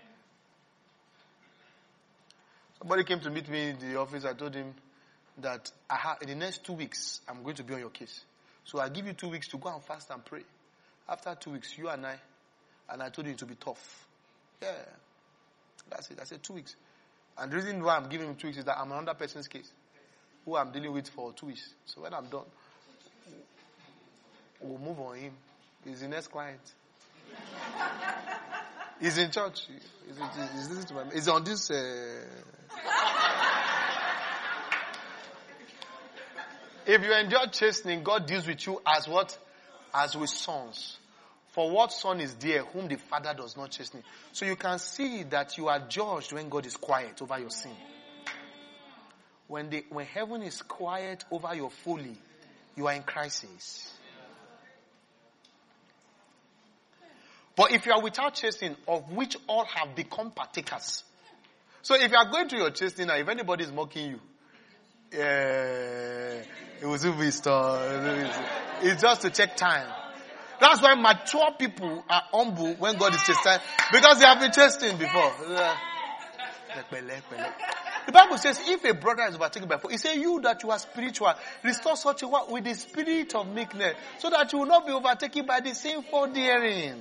Somebody came to meet me in the office. I told him that I have, in the next two weeks, I'm going to be on your case. So I give you two weeks to go and fast and pray. After two weeks, you and I, and I told you to be tough. Yeah. That's it. I said two weeks. And the reason why I'm giving him two weeks is that I'm another person's case, who I'm dealing with for two weeks. So when I'm done, we'll move on him. He's the next client. He's in church. He's, he's, he's, to my, he's on this. Uh... If you enjoy chastening, God deals with you as what? As with sons. For what son is there whom the father does not chasten? So you can see that you are judged when God is quiet over your sin. When the, when heaven is quiet over your folly, you are in crisis. But if you are without chastening, of which all have become partakers. So if you are going through your chastening, if anybody is mocking you, Yeah, it will soon be stored. It's just to check time. That's why mature people are humble when God is chastising, because they have been chastened before. The Bible says, if a brother is overtaken by force, it says, you that you are spiritual, restore such a one with the spirit of meekness, so that you will not be overtaken by the sinful daring.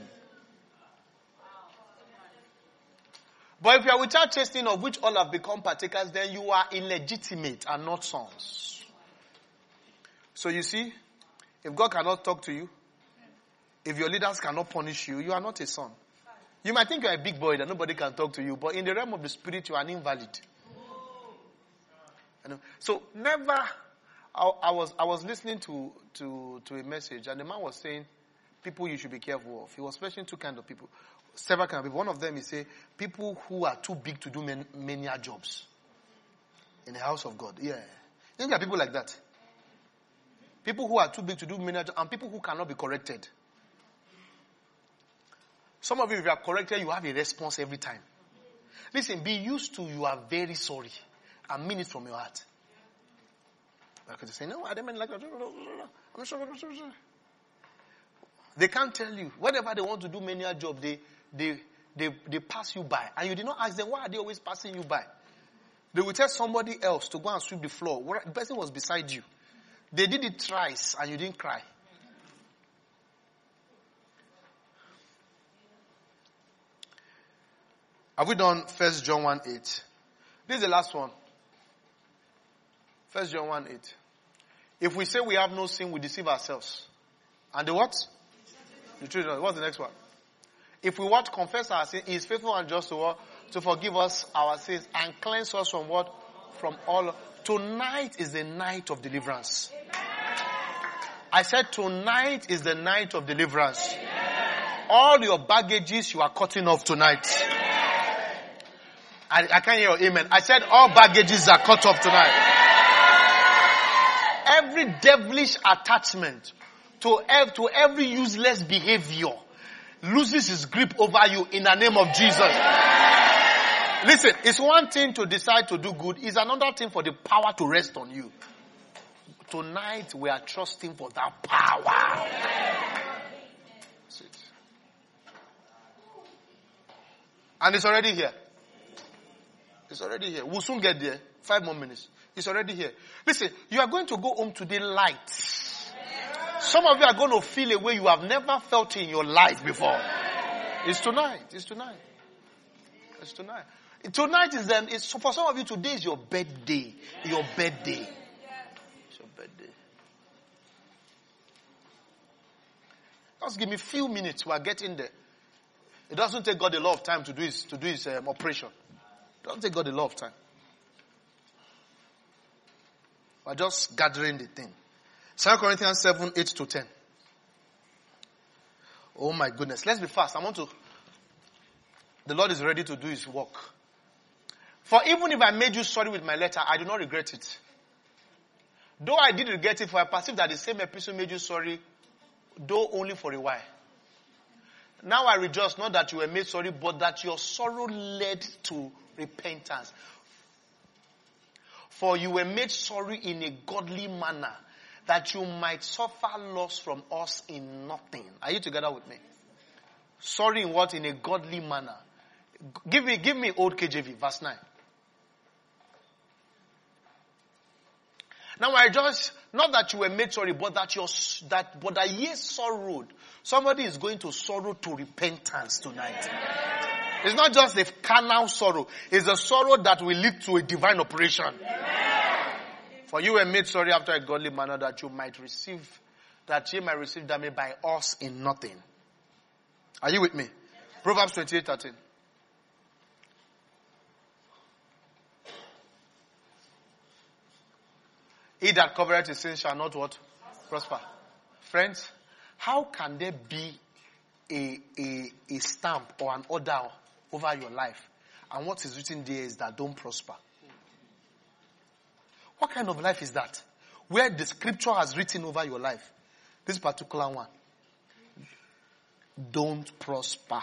But if you are without chastening, of which all have become partakers, then you are illegitimate and not sons. So you see, if God cannot talk to you, if your leaders cannot punish you, you are not a son. You might think you are a big boy that nobody can talk to you, but in the realm of the spirit, you are an invalid. So never, I, I was I was listening to, to, to a message, and the man was saying, people you should be careful of. He was mentioning two kinds of people, several kinds of people. One of them, he said, people who are too big to do many, many jobs in the house of God. Yeah. You think there are people like that? People who are too big to do many jobs, and people who cannot be corrected. Some of you, if you are corrected, you have a response every time. Listen, be used to you are very sorry. And mean it from your heart. I could say, no, I didn't mean like that. I'm sorry, I'm sorry. They can't tell you. Whenever they want to do menial job, they, they, they, they pass you by. And you did not ask them, why are they always passing you by? They will tell somebody else to go and sweep the floor. The person was beside you. They did it thrice and you didn't cry. Have we done First John one eight? This is the last one. First John one eight. If we say we have no sin, we deceive ourselves. And the what? The truth. What's the next one? If we what? Confess our sin, He is faithful and just to what? To forgive us our sins and cleanse us from what? From all. Tonight is the night of deliverance. I said tonight is the night of deliverance. All your baggages you are cutting off tonight. I, I can't hear your amen. I said all baggages are cut off tonight. Every devilish attachment to, ev- to every useless behavior loses its grip over you in the name of Jesus. Listen, it's one thing to decide to do good. It's another thing for the power to rest on you. Tonight we are trusting for that power. That's it. And it's already here. It's already here. We'll soon get there. Five more minutes. It's already here. Listen, you are going to go home today light. Some of you are going to feel a way you have never felt in your life before. It's tonight. It's tonight. It's tonight. Tonight is then, it's, for some of you, today is your birthday. Your birthday. It's your birthday. Just give me a few minutes. We are getting there. It doesn't take God a lot of time to do his, to do his um, operation. It doesn't take God a lot of time. We're just gathering the thing. Second Corinthians seven, eight to ten. Oh my goodness. Let's be fast. I want to... The Lord is ready to do his work. For even if I made you sorry with my letter, I do not regret it. Though I did regret it, for I perceive that the same epistle made you sorry, though only for a while. Now I rejoice, not that you were made sorry, but that your sorrow led to repentance. For you were made sorry in a godly manner, that you might suffer loss from us in nothing. Are you together with me? Sorry in what? In a godly manner. Give me, give me old K J V, verse nine. Now I rejoice, not that you were made sorry, but that your that but that ye sorrowed. Somebody is going to sorrow to repentance tonight. It's not just a carnal sorrow. It's a sorrow that will lead to a divine operation. For you were made sorry after a godly manner, that you might receive, that ye might receive damage by us in nothing. Are you with me? Proverbs twenty-eight, thirteen. He that covereth his sin shall not what? Prosper. Friends, how can there be a, a, a stamp or an order over your life, and what is written there is that don't prosper? What kind of life is that? Where the scripture has written over your life, this particular one, don't prosper.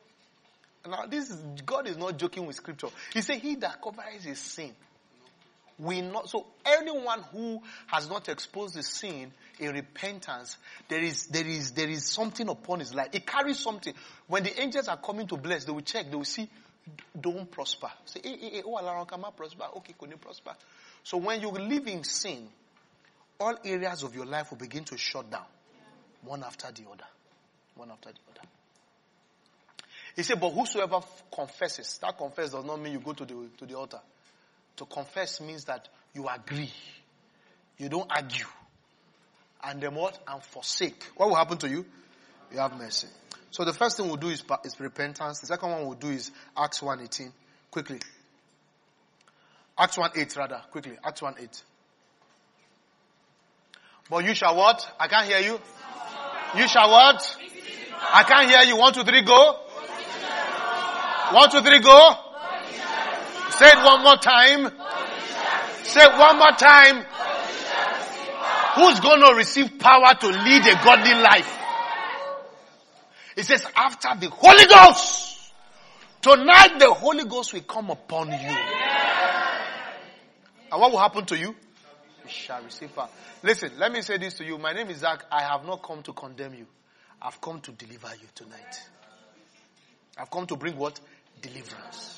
Now, this is, God is not joking with scripture. He said, he that covers his sin we not, so anyone who has not exposed the sin in repentance, there is, there is, there is something upon his life. It carries something. When the angels are coming to bless, they will check, they will see, don't prosper. Say, hey, hey, hey, oh, Allah, can I prosper? Okay, can you prosper? So when you live in sin, all areas of your life will begin to shut down. One after the other. One after the other. He said, but whosoever confesses, that confess does not mean you go to the, to the altar. To confess means that you agree. You don't argue. And then what? And forsake. What will happen to you? You have mercy. So the first thing we'll do is, is repentance. The second one we'll do is Acts one eighteen. Quickly. Acts one eight rather. Quickly. Acts one eight. But you shall what? I can't hear you. You shall what? I can't hear you. One, two, three, go. One, two, three, go. Say it one more time. Say it one more time. Who's going to receive power to lead a godly life? It says after the Holy Ghost. Tonight the Holy Ghost will come upon you. And what will happen to you? You shall receive power. Listen, let me say this to you. My name is Zach. I have not come to condemn you. I've come to deliver you tonight. I've come to bring what? Deliverance.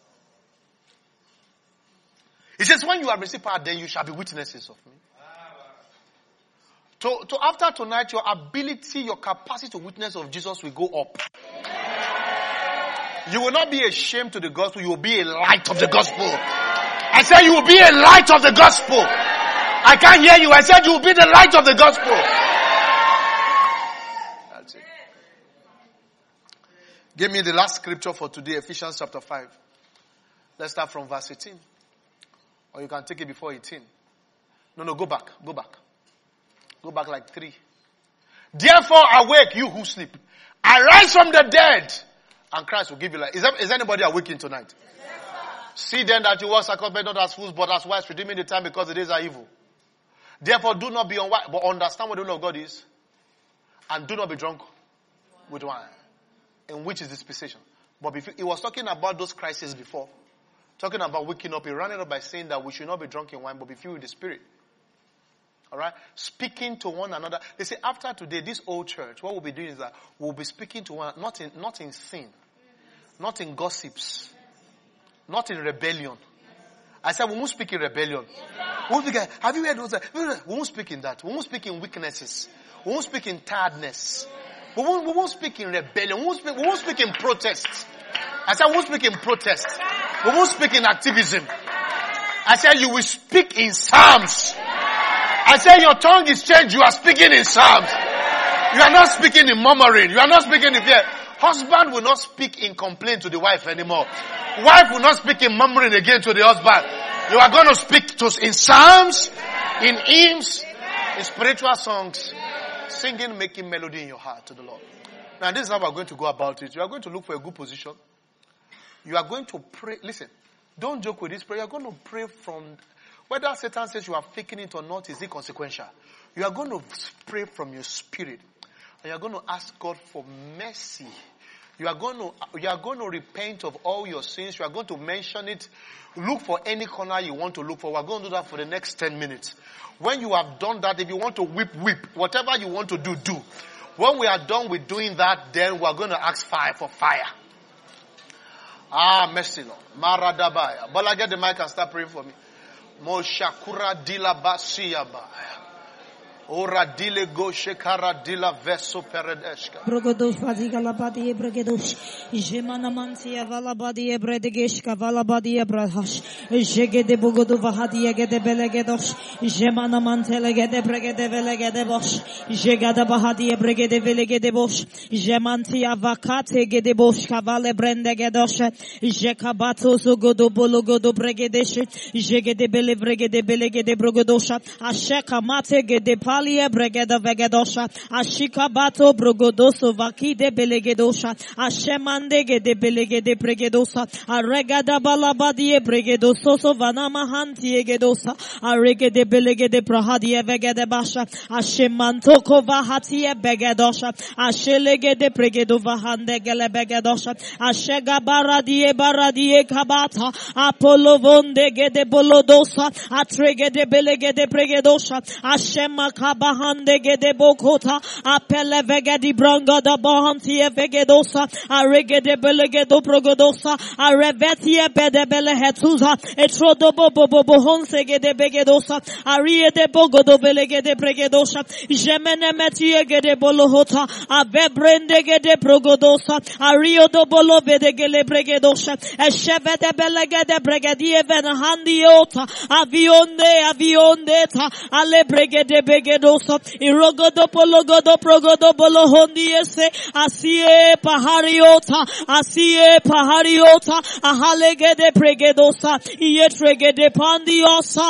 He says, when you have received power, then you shall be witnesses of me. To, to after tonight, your ability, your capacity to witness of Jesus will go up. You will not be ashamed to the gospel. You will be a light of the gospel. I said you will be a light of the gospel. I can't hear you. I said you will be the light of the gospel. That's it. Give me the last scripture for today, Ephesians chapter five. Let's start from verse eighteen. Or you can take it before eighteen. No, no, go back. Go back. Go back like three. Therefore awake, you who sleep. Arise from the dead. And Christ will give you life. Is, that, is anybody awakened tonight? Yes, see then that you walk circumspect, not as fools, but as wise, redeeming the time because the days are evil. Therefore do not be unwise, but understand what the will of God is. And do not be drunk with wine. In which is dispensation. But before, he was talking about those crises before. Talking about waking up. He ran it up by saying that we should not be drunk in wine, but be filled with the Spirit. Alright? Speaking to one another. They say after today, this old church, what we'll be doing is that we'll be speaking to one, not in, not in sin. Not in gossips. Not in rebellion. I said we won't speak in rebellion. We won't speak, have you heard those? We won't speak in that. We won't speak in weaknesses. We won't speak in tiredness. We won't, we won't speak in rebellion. We won't speak, we won't speak in protest. I said we won't speak in protest. We won't speak in activism. I said you will speak in psalms. I said your tongue is changed. You are speaking in psalms. You are not speaking in murmuring. You are not speaking in fear. Husband will not speak in complaint to the wife anymore. Wife will not speak in murmuring again to the husband. You are going to speak to in psalms, in hymns, in spiritual songs, singing, making melody in your heart to the Lord. Now this is how we are going to go about it. You are going to look for a good position. You are going to pray. Listen, don't joke with this prayer. You are going to pray from, whether Satan says you are faking it or not, is inconsequential. You are going to pray from your spirit. And you are going to ask God for mercy. You are going to, you are going to repent of all your sins. You are going to mention it. Look for any corner you want to look for. We are going to do that for the next ten minutes. When you have done that, if you want to whip, whip. Whatever you want to do, do. When we are done with doing that, then we are going to ask fire for fire. Ah, mercy, Lord. Maradabaya. But I get the mic and start praying for me. Moshakura dila basiyabaya. Ora dile go shekara dila veso peredeshka. Brogodosh vadiga labadi ebregedosh. Jemana mantia valabadi ebredegeshka valabadi ebrahash. Jegede bogodo vahadi egede belegedosh. Jemana mantele gede bregede velegede bosh. Jegada bahadi ebregede velegede bosh. Jemantia vakate gede bosh kavale brendegedosh. Jekabato sogodo bologodo bregedesh. Jegede bele bregede belegede brogodosha. Asheka mate gede pa valie bregeda vegedosha. Ashika bato brogodoso vakide belegedosha. Ashemandege de belegede bregedosa. Aregada balabadie bregedoso so vanama hantie gedosa. Aregede belegede prahadie vegede basha. Ashemantoko vahatie begedosha. Ashelegede bregedo vahande gele begedosha. Ashega baradie baradie kabata. Apollo vonde gede bolodosa. Atregede belegede bregedosa. Ashema kabahande gede bokota. Apele vegedi branga da bahantie vegedosa. Aregede belegedo progodosa. Arevetie bede bele hetuza. Etrodo bobo bobo honse gede begedosa. Arie de bogodo belegede bregedosa. Jemene metie gede bolohota. Avebrende gede progodosa. Ario do bolo vede gele bregedosa. Eshevede belegede bregedie venahandiota. Avionde avionde ta. Ale bregede begedosa. Irogodo pologodo progodo bolo hondiese. Asie pahariota. Asie pahariota. Ahalegede pregedosa. Ietregede pandiosa.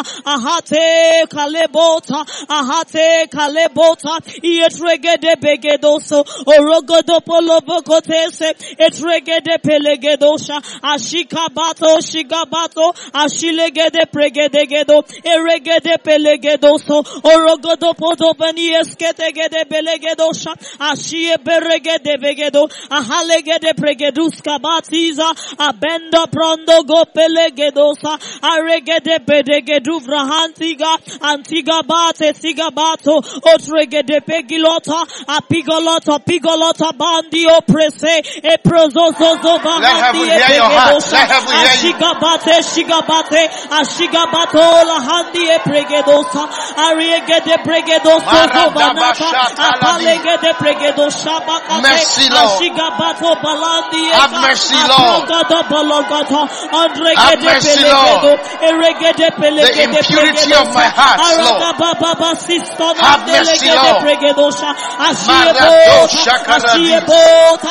Ahate kalebota. Ahate kalebota. Ietregede begedoso. Orogodo polobokotese. Etregede pelegedosha. Ashikabato shigabato. Ashilegede pregedegedo. Eregede pelegedoso. Orogodo podobani esketegede belegedosha. Ashie beregede vegedo. Ahalegede pregeduska batiza. Abenda prondo go pelegedosa. Aregede bedegedu vrahantiga. Antiga bate sigabato. Otregede pegilota. Apigolota pigolota bandi oprese. Eprozozozo heaven bahandi hear your heart. epregedosa. Let heaven hear you. Ashigabate shigabate. Ashigabato la handi epregedosa. Ariegede pregedoso zovanata. Apalegede pregedosa bakate. Mercy, Lord. Ashigabato balandi. Have mercy, Lord. Have mercy, Lord. The impurity of my heart, Lord. Have mercy, Lord. Maradosha Karadis.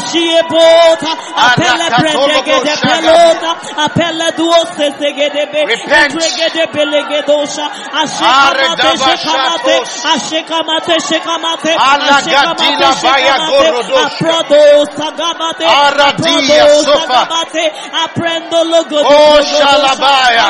Aradia sofa. Oh Shalabaya.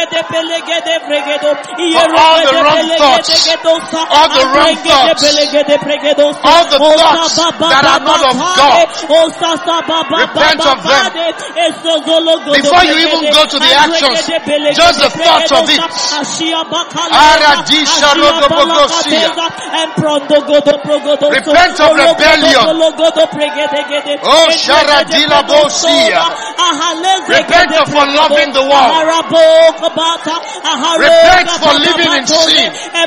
For all the wrong thoughts, all the wrong thoughts, all the thoughts that are not of God, repent of them. Before you even go to the actions, just the thought of it. Aradisha Rodobogosia. Repent of rebellion. Oh Sharadila Bosia. Repent of for loving the world. Repent for living in sin,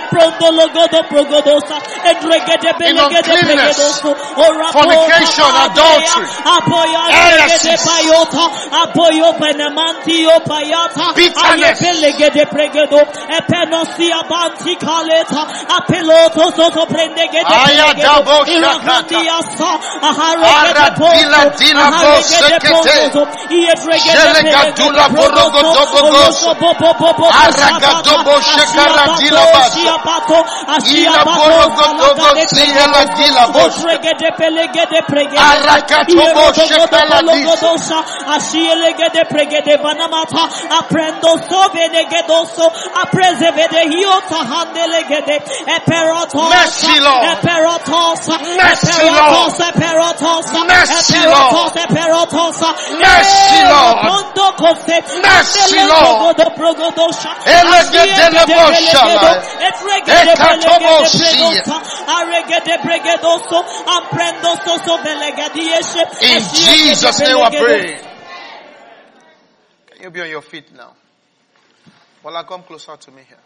in uncleanness, fornication, adultery, heresies, bitterness. Ayadabo shakata. Aradila dila bosekete. Shelegadula borogodobogos. Aragadobo shekaradila basa. Ila borogodobos ila dila bos. Arakatobo shekaladis. Ashilegede pregede vanamata. Aprendo sovenegedoso. Aprezevede hiota handelegede. Eperatos. Mercy, Lord. Eperatos. Mercy, Lord. Eperatos. Mercy, Lord. Eperatos. Mercy, Lord. Mercy, Lord. Elegedeleboshala. Ekatobosia. In Jesus' name we pray. Can you be on your feet now? Well, I come closer to me here.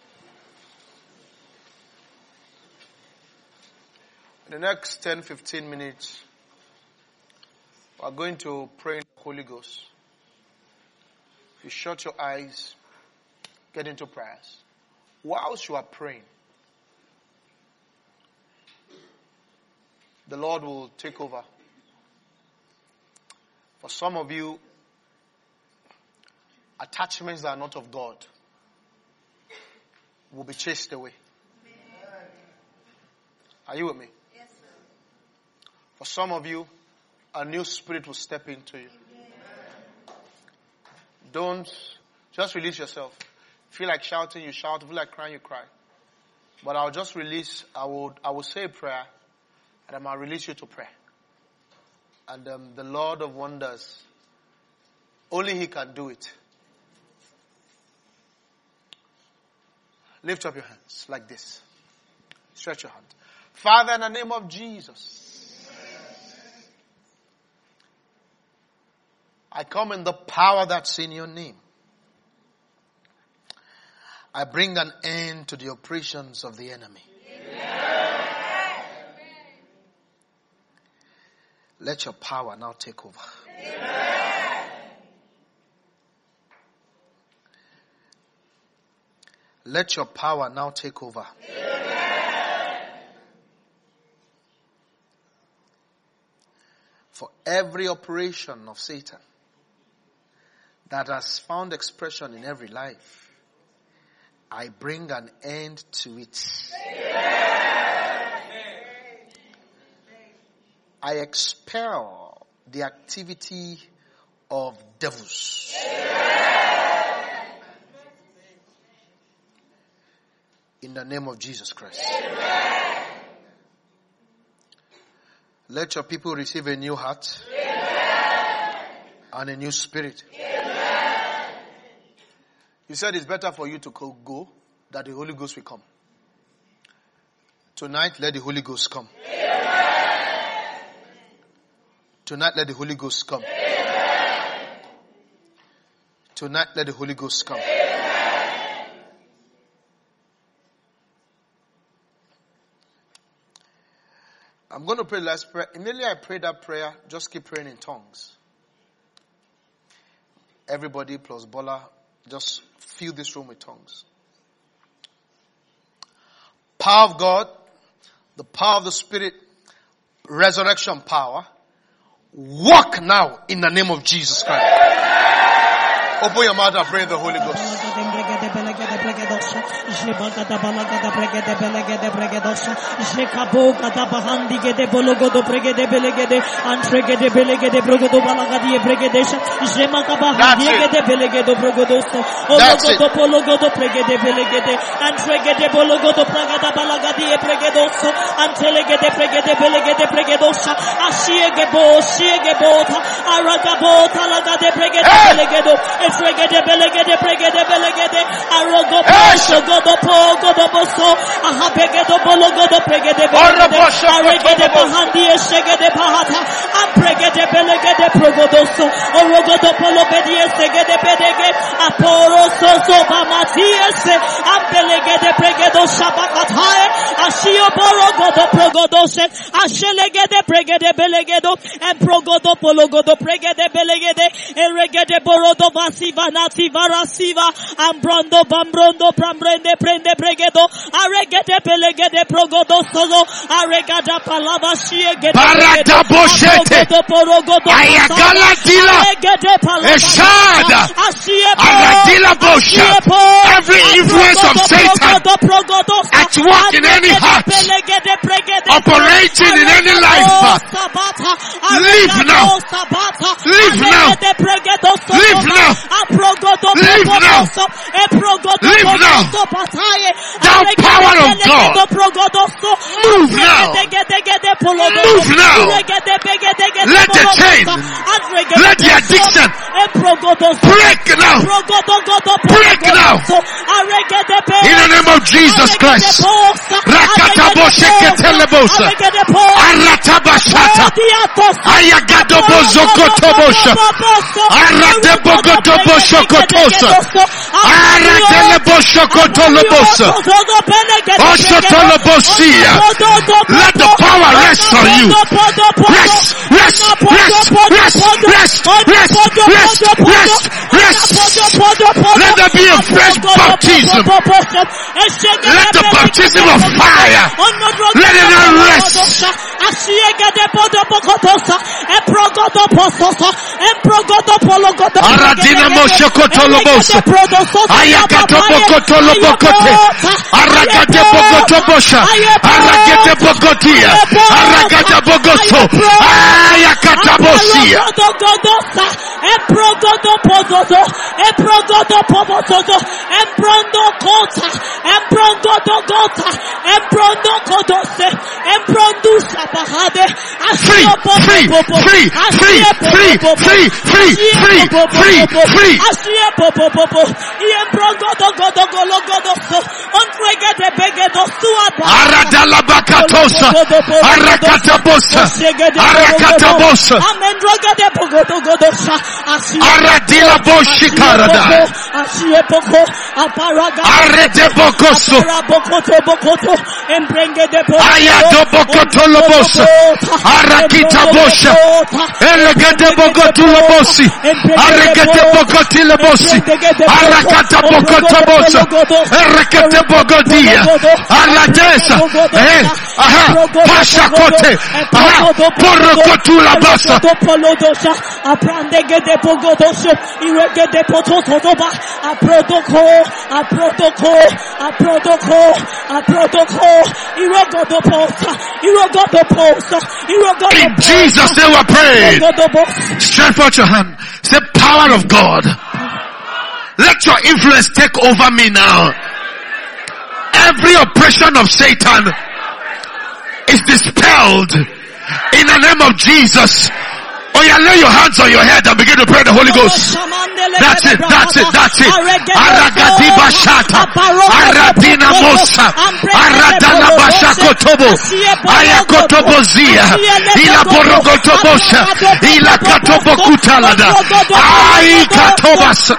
In the next ten to fifteen minutes, we are going to pray in the Holy Ghost. You shut your eyes, get into prayers. Whilst you are praying, the Lord will take over. For some of you, attachments that are not of God will be chased away. Are you with me? Yes, sir. For some of you, a new spirit will step into you. Don't, just release yourself. Feel like shouting, you shout. Feel like crying, you cry. But I'll just release, I will, I will say a prayer, and then I'll release you to pray. And um, the Lord of wonders, only He can do it. Lift up your hands like this. Stretch your hand. Father, in the name of Jesus, I come in the power that's in your name. I bring an end to the operations of the enemy. Amen. Let your power now take over. Amen. Let your power now take over. Amen. For every operation of Satan that has found expression in every life, I bring an end to it. Amen. I expel the activity of devils. Amen. In the name of Jesus Christ. Amen. Let your people receive a new heart. Amen. And a new spirit. Amen. You said it's better for you to go, that the Holy Ghost will come. Tonight, let the Holy Ghost come. Amen. Tonight, let the Holy Ghost come. Amen. Tonight, let the Holy Ghost come. Amen. I'm going to pray the last prayer. Immediately I pray that prayer, just keep praying in tongues. Everybody plus Bola, just fill this room with tongues. Power of God, the power of the Spirit, resurrection power, walk now in the name of Jesus Christ. Open your mouth and pray the Holy Ghost. Hey! Regede belegede pregede belegede arogo posho godo po godo boso ahabegedo bologodo pregede belegede aregede bahandi esegede bahata apregede belegede progodoso orogodo polobedi esegede bedege aporo soso bamatiese ambelegede pregedo shabakatae ashio borogodo progodose ashelegede pregede belegedo and progodo pologodo pregede belegede eregede borodo Vanati Varasiva Ambrondo Bambrondo Prambrende Prende Bregedo Aregede Pelegede Progodo Solo Aregada Palava Shiegede Barata Boshete Ayagala Dila Eshada Aradila Bosha. Every influence of Satan at work in any heart, operating in any life, leave now. Leave now. Leave now. Leave now. Leave now. Thou power of God. Move now. Move now. Let the chain, let the addiction break now. Break now. In the name of Jesus Christ. Rakatabosheketelebusa. Aratabashata. Ayagadobozokotobosa. Aradebogotoboshokotosa. Aradeleboshokotolobosa. Oshotolobosia. Let the power rest on you. Rest, rest, rest, rest, rest, rest, rest, rest, rest. Let there be a fresh baptism. Let the baptism of fire. Let it not rest. Emprogodo pososo, emprogodo pologodo. Aradina Moshe Kotolobos. Ayakato Bokotolo Bokote. Aragate Bokoto Bosha. Aragate Bokotia. Aragata Bogoso. Ayakata Bosia. Emprogodo pozozo. Emprogodo pozozo. Embrondo kota. Embrogodo gota. Embrondo kodose. Embrondo sabahade. Free, free, free, free, free, free, free, free, free, free. Ashie popo popo. Iembrogodo godo golo godo so. Ontregede begedo suaba. Aradala Bakatosa. Arakatabosa. Arakatabosa. Amendrogede pogodo godo sa. Aradila Boshikarada. Ashie poko. Aparaga. Arete Bokoso. Bokoto bokoto. Embrengede pogo. Ayato Bokoto Lobosa. Arakita Bosha. Elegede Bokoto Lobosi. Arekete Bokoti Lobosi. Arakata Bokoto Bosa. Erekete Bogodia. Aladesa. Eh. Aha. Pasha Kote. Aha. Porokotu Labasa. Polodosa. Aprandegede pogodoso. Iregede pototoba. A protocol. A protocol. A protocol. A protocol. Irogodo posa. Irogodo posa. Irogodo In Jesus' name we pray. Stretch out your hand. Say, power of God. Let your influence take over me now. Every oppression of Satan is dispelled in the name of Jesus. Oh yeah, lay your hands on your head and begin to pray the Holy Ghost. That's it, that's it, that's it. Aragadiba Shata. Aradina Mosa. Aradana Bashakotobo. Ayakotobo Zia. Ila Borogotobosha. Ila Katobo Kutalada. Ai Katobas.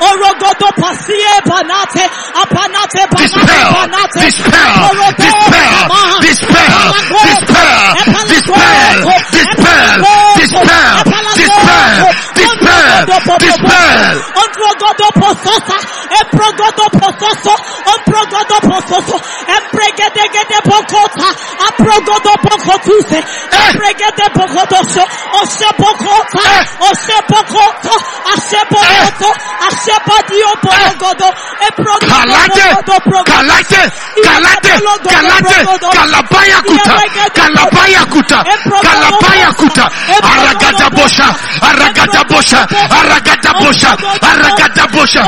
Dispel, dispel, dispel, dispel, dispel, dispel, dispel, dispel, dispel, dispel, dispel. Ontrogodo pososa, emprogodo pososo, ontrogodo pososo, empregedegede pokota, aprogodo pokotuse, empregede pokotoso, oshe pokota, oshe pokota, ashe pokoto, ashe padio porogodo, Kalate, kalate, kalate, kalate, kalabaya kuta, kalabaya kuta, kalabaya kuta, aragata bosha, aragata bosha, aragata bosha, aragata bosha.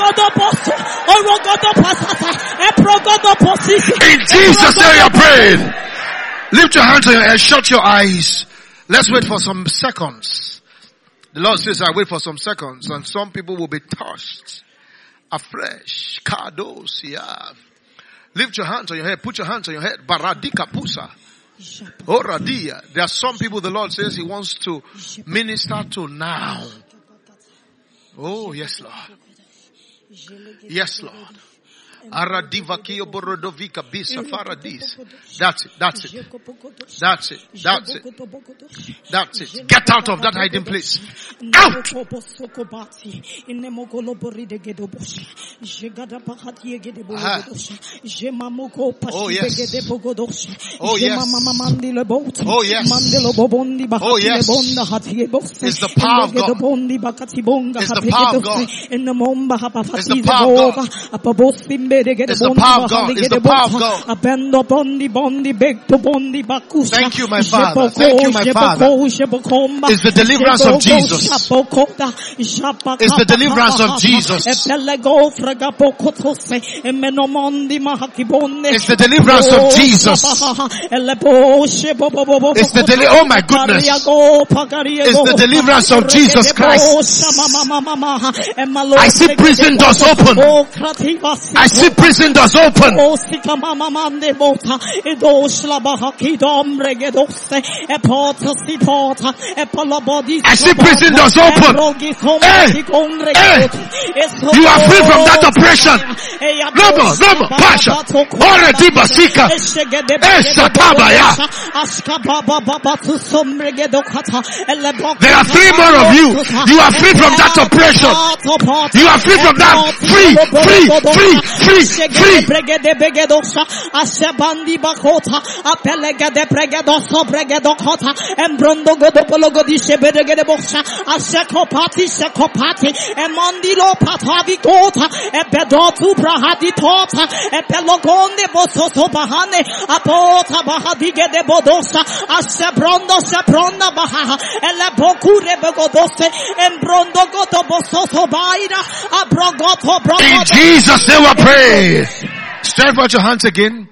In Jesus' name you are praying. Lift your hands on your head, shut your eyes. Let's wait for some seconds. The Lord says I wait for some seconds and some people will be touched afresh. Kados, yeah. Lift your hands on your head. Put your hands on your head. Baradika pusa. Oh, Radia. There are some people the Lord says He wants to minister to now. Oh, yes, Lord. Yes, Lord. Aradivakio borodovika bisa faradis. That's it. That's it. That's it. That's it. That's it. Get out of that hiding place. Out. Aha. Oh yes. Oh yes. Oh yes. Oh yes. It's the power of God. It's the power of God. It's the power of God. It's the power of God. It's the power of God. Thank you, my Father. Thank you, my Father. It's the deliverance of Jesus. It's the deliverance of Jesus. It's the deliverance of Jesus. It's the deli- oh my goodness. It's the deliverance of Jesus Christ. I see prison doors open. I see prison doors open. I see prison doors open. Hey, hey. You are free from that oppression. No more, no more. Pasha. Already basika. Eh, satabaya. There are three more of you. You are free from that oppression. You are free from that. Free, free, free, free, free. Bregede begedosa, asebandi bakota, apelegede bregedoso bregedokota, embrondo godopologo sebedegede bosa, asekopati sekopati, emandilo patavi kota, ebedotu brahadi tota, epelogonde bososo bahane, apota bahadigede bodosa, asebrondo sebronda baha, elebokure begodose, embrondo godo bososo baira, abrogoto brogodo. In Jesus' name we pray. Stretch out your hands again.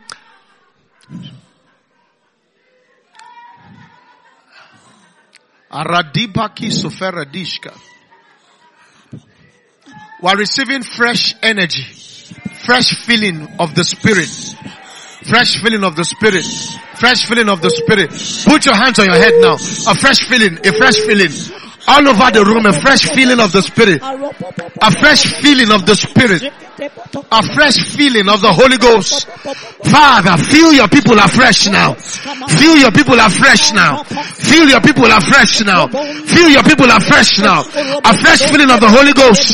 Aradibaki soferadishka. We are receiving fresh energy, fresh feeling of the Spirit, fresh feeling of the Spirit, fresh feeling of the Spirit. Put your hands on your head now. A fresh feeling, a fresh feeling. All over the room, a fresh feeling of the Spirit. A fresh feeling of the Spirit. A fresh feeling of the Holy Ghost. Father, feel your people afresh now. Feel your people afresh now. Feel your people afresh now. Feel your people afresh now. A fresh feeling of the Holy Ghost.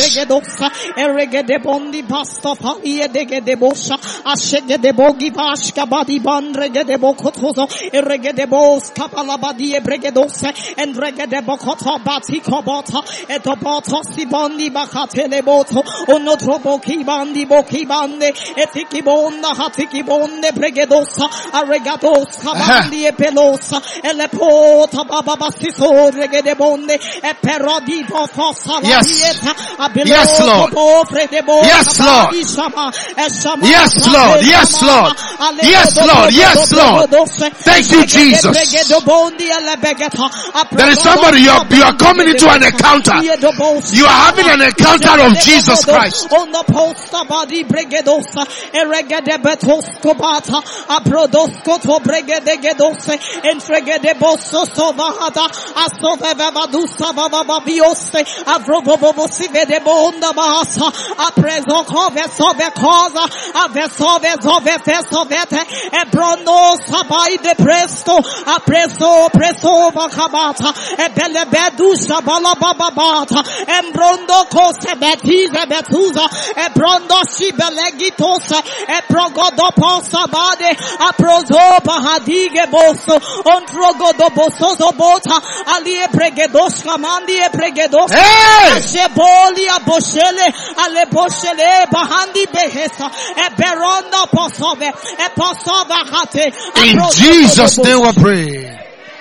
Tikobota, etobota, sibandi bakatele boto, onotrobo kibandi bokibande, etikibonda, hatikibonde, bregedosa, aregados, kabandi, epelosa, elepota, bababasiso, regedebonde, eperodi, bofosa, yes, yes, Lord, yes, Lord, yes, Lord, yes, Lord, yes, Lord, yes, Lord, thank you, Jesus. There is somebody, you are, you are coming into an encounter. You are having an encounter of Jesus Christ. On the posta body bregedosa, eregede betoscobata, abrodoscoto bregedegedose, entregede bosso sovahada, asovevavadusa vavabiose, avrobobosi vede bonda basa, apreso cove sove cosa, avesove sove fesovete, ebrono sabai de presto, apreso preso vacabata, ebele bedusa balababata, embrondo cose betize betuza, ebrondo shibelegitosa, ebrogodo posa bade, aprozo bahadige boso, ontrogodo bosozo bota, alie pregedos kamandi e pregedos, asheboli aboshele, ale boshele, bahandi behesa, eberondo posove, e posova hate. In Jesus' name we pray.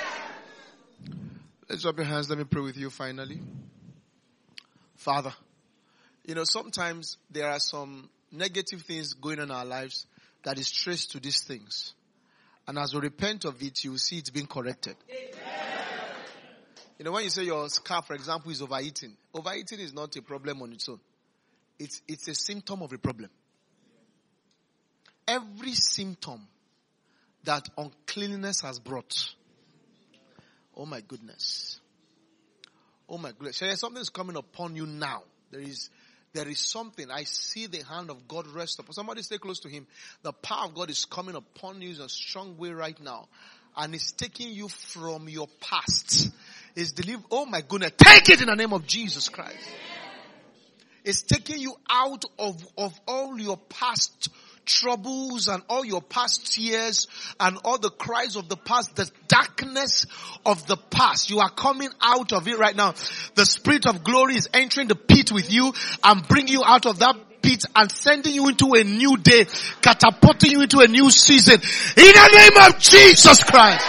Let's drop your hands. Let me pray with you finally. Father, you know, sometimes there are some negative things going on in our lives that is traced to these things. And as we repent of it, you will see it's being corrected. Amen. You know, when you say your scar, for example, is overeating, overeating is not a problem on its own. It's, it's a symptom of a problem. Every symptom that uncleanness has brought, oh my goodness. Oh my goodness. Something is coming upon you now. There is, there is something. I see the hand of God rest upon. Somebody stay close to him. The power of God is coming upon you in a strong way right now. And it's taking you from your past. It's deliver. Oh my goodness. Take it in the name of Jesus Christ. It's taking you out of, of all your past troubles and all your past tears and all the cries of the past, the darkness of the past. You are coming out of it right now. The Spirit of glory is entering the pit with you and bringing you out of that pit and sending you into a new day, catapulting you into a new season. In the name of Jesus Christ.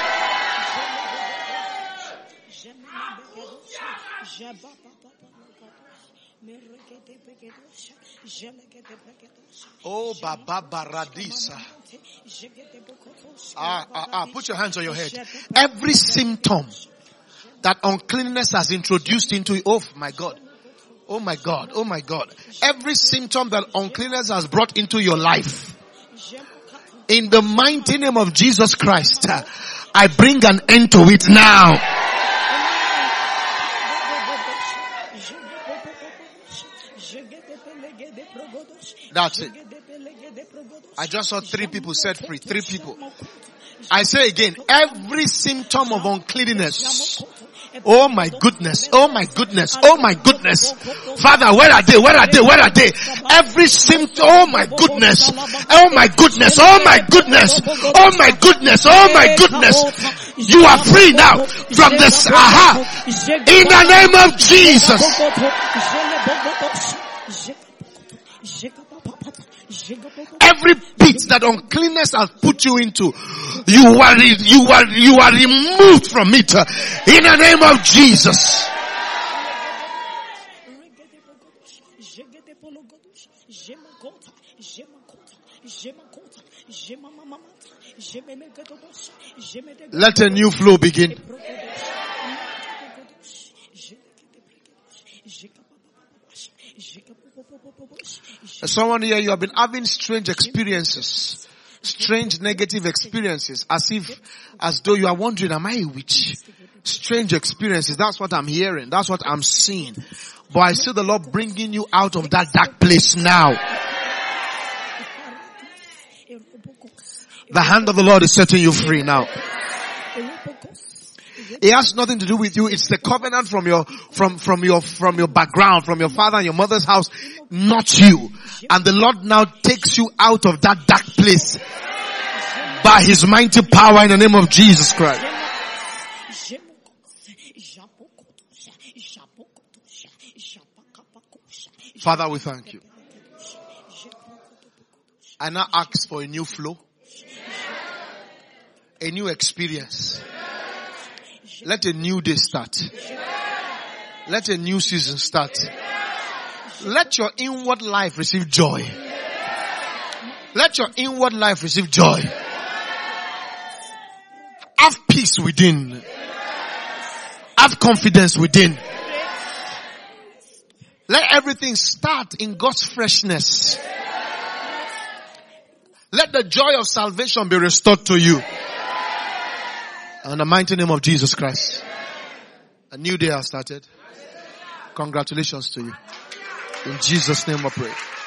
Oh, Baba Baradisa. Ah, ah, ah. Put your hands on your head. Every symptom that uncleanness has introduced into it. Oh, my God. Oh, my God. Oh, my God. Every symptom that uncleanness has brought into your life. In the mighty name of Jesus Christ, I bring an end to it now. That's it. I just saw three people set free. Three people. I say again, every symptom of uncleanness Oh my goodness. Oh my goodness. Oh my goodness. Father, where are they? Where are they? Where are they? Every symptom. Oh my goodness. Oh my goodness. Oh my goodness. Oh my goodness. Oh my goodness. You are free now from this. Aha. In the name of Jesus. Every pit that uncleanness has put you into, you are, you are, you are removed from it in the name of Jesus. Let a new flow begin. Someone here, you have been having strange experiences, strange negative experiences, as if, as though you are wondering, am I a witch? Strange experiences. That's what I'm hearing. That's what I'm seeing. But I see the Lord bringing you out of that dark place now. The hand of the Lord is setting you free now. It has nothing to do with you. It's the covenant from your, from, from your, from your background, from your father and your mother's house, not you. And the Lord now takes you out of that dark place by His mighty power in the name of Jesus Christ. Father, we thank you. I now ask for a new flow, a new experience. Let a new day start. Let a new season start. Let your inward life receive joy. Let your inward life receive joy. Have peace within. Have confidence within. Let everything start in God's freshness. Let the joy of salvation be restored to you. In the mighty name of Jesus Christ. A new day has started. Congratulations to you. In Jesus' name I pray.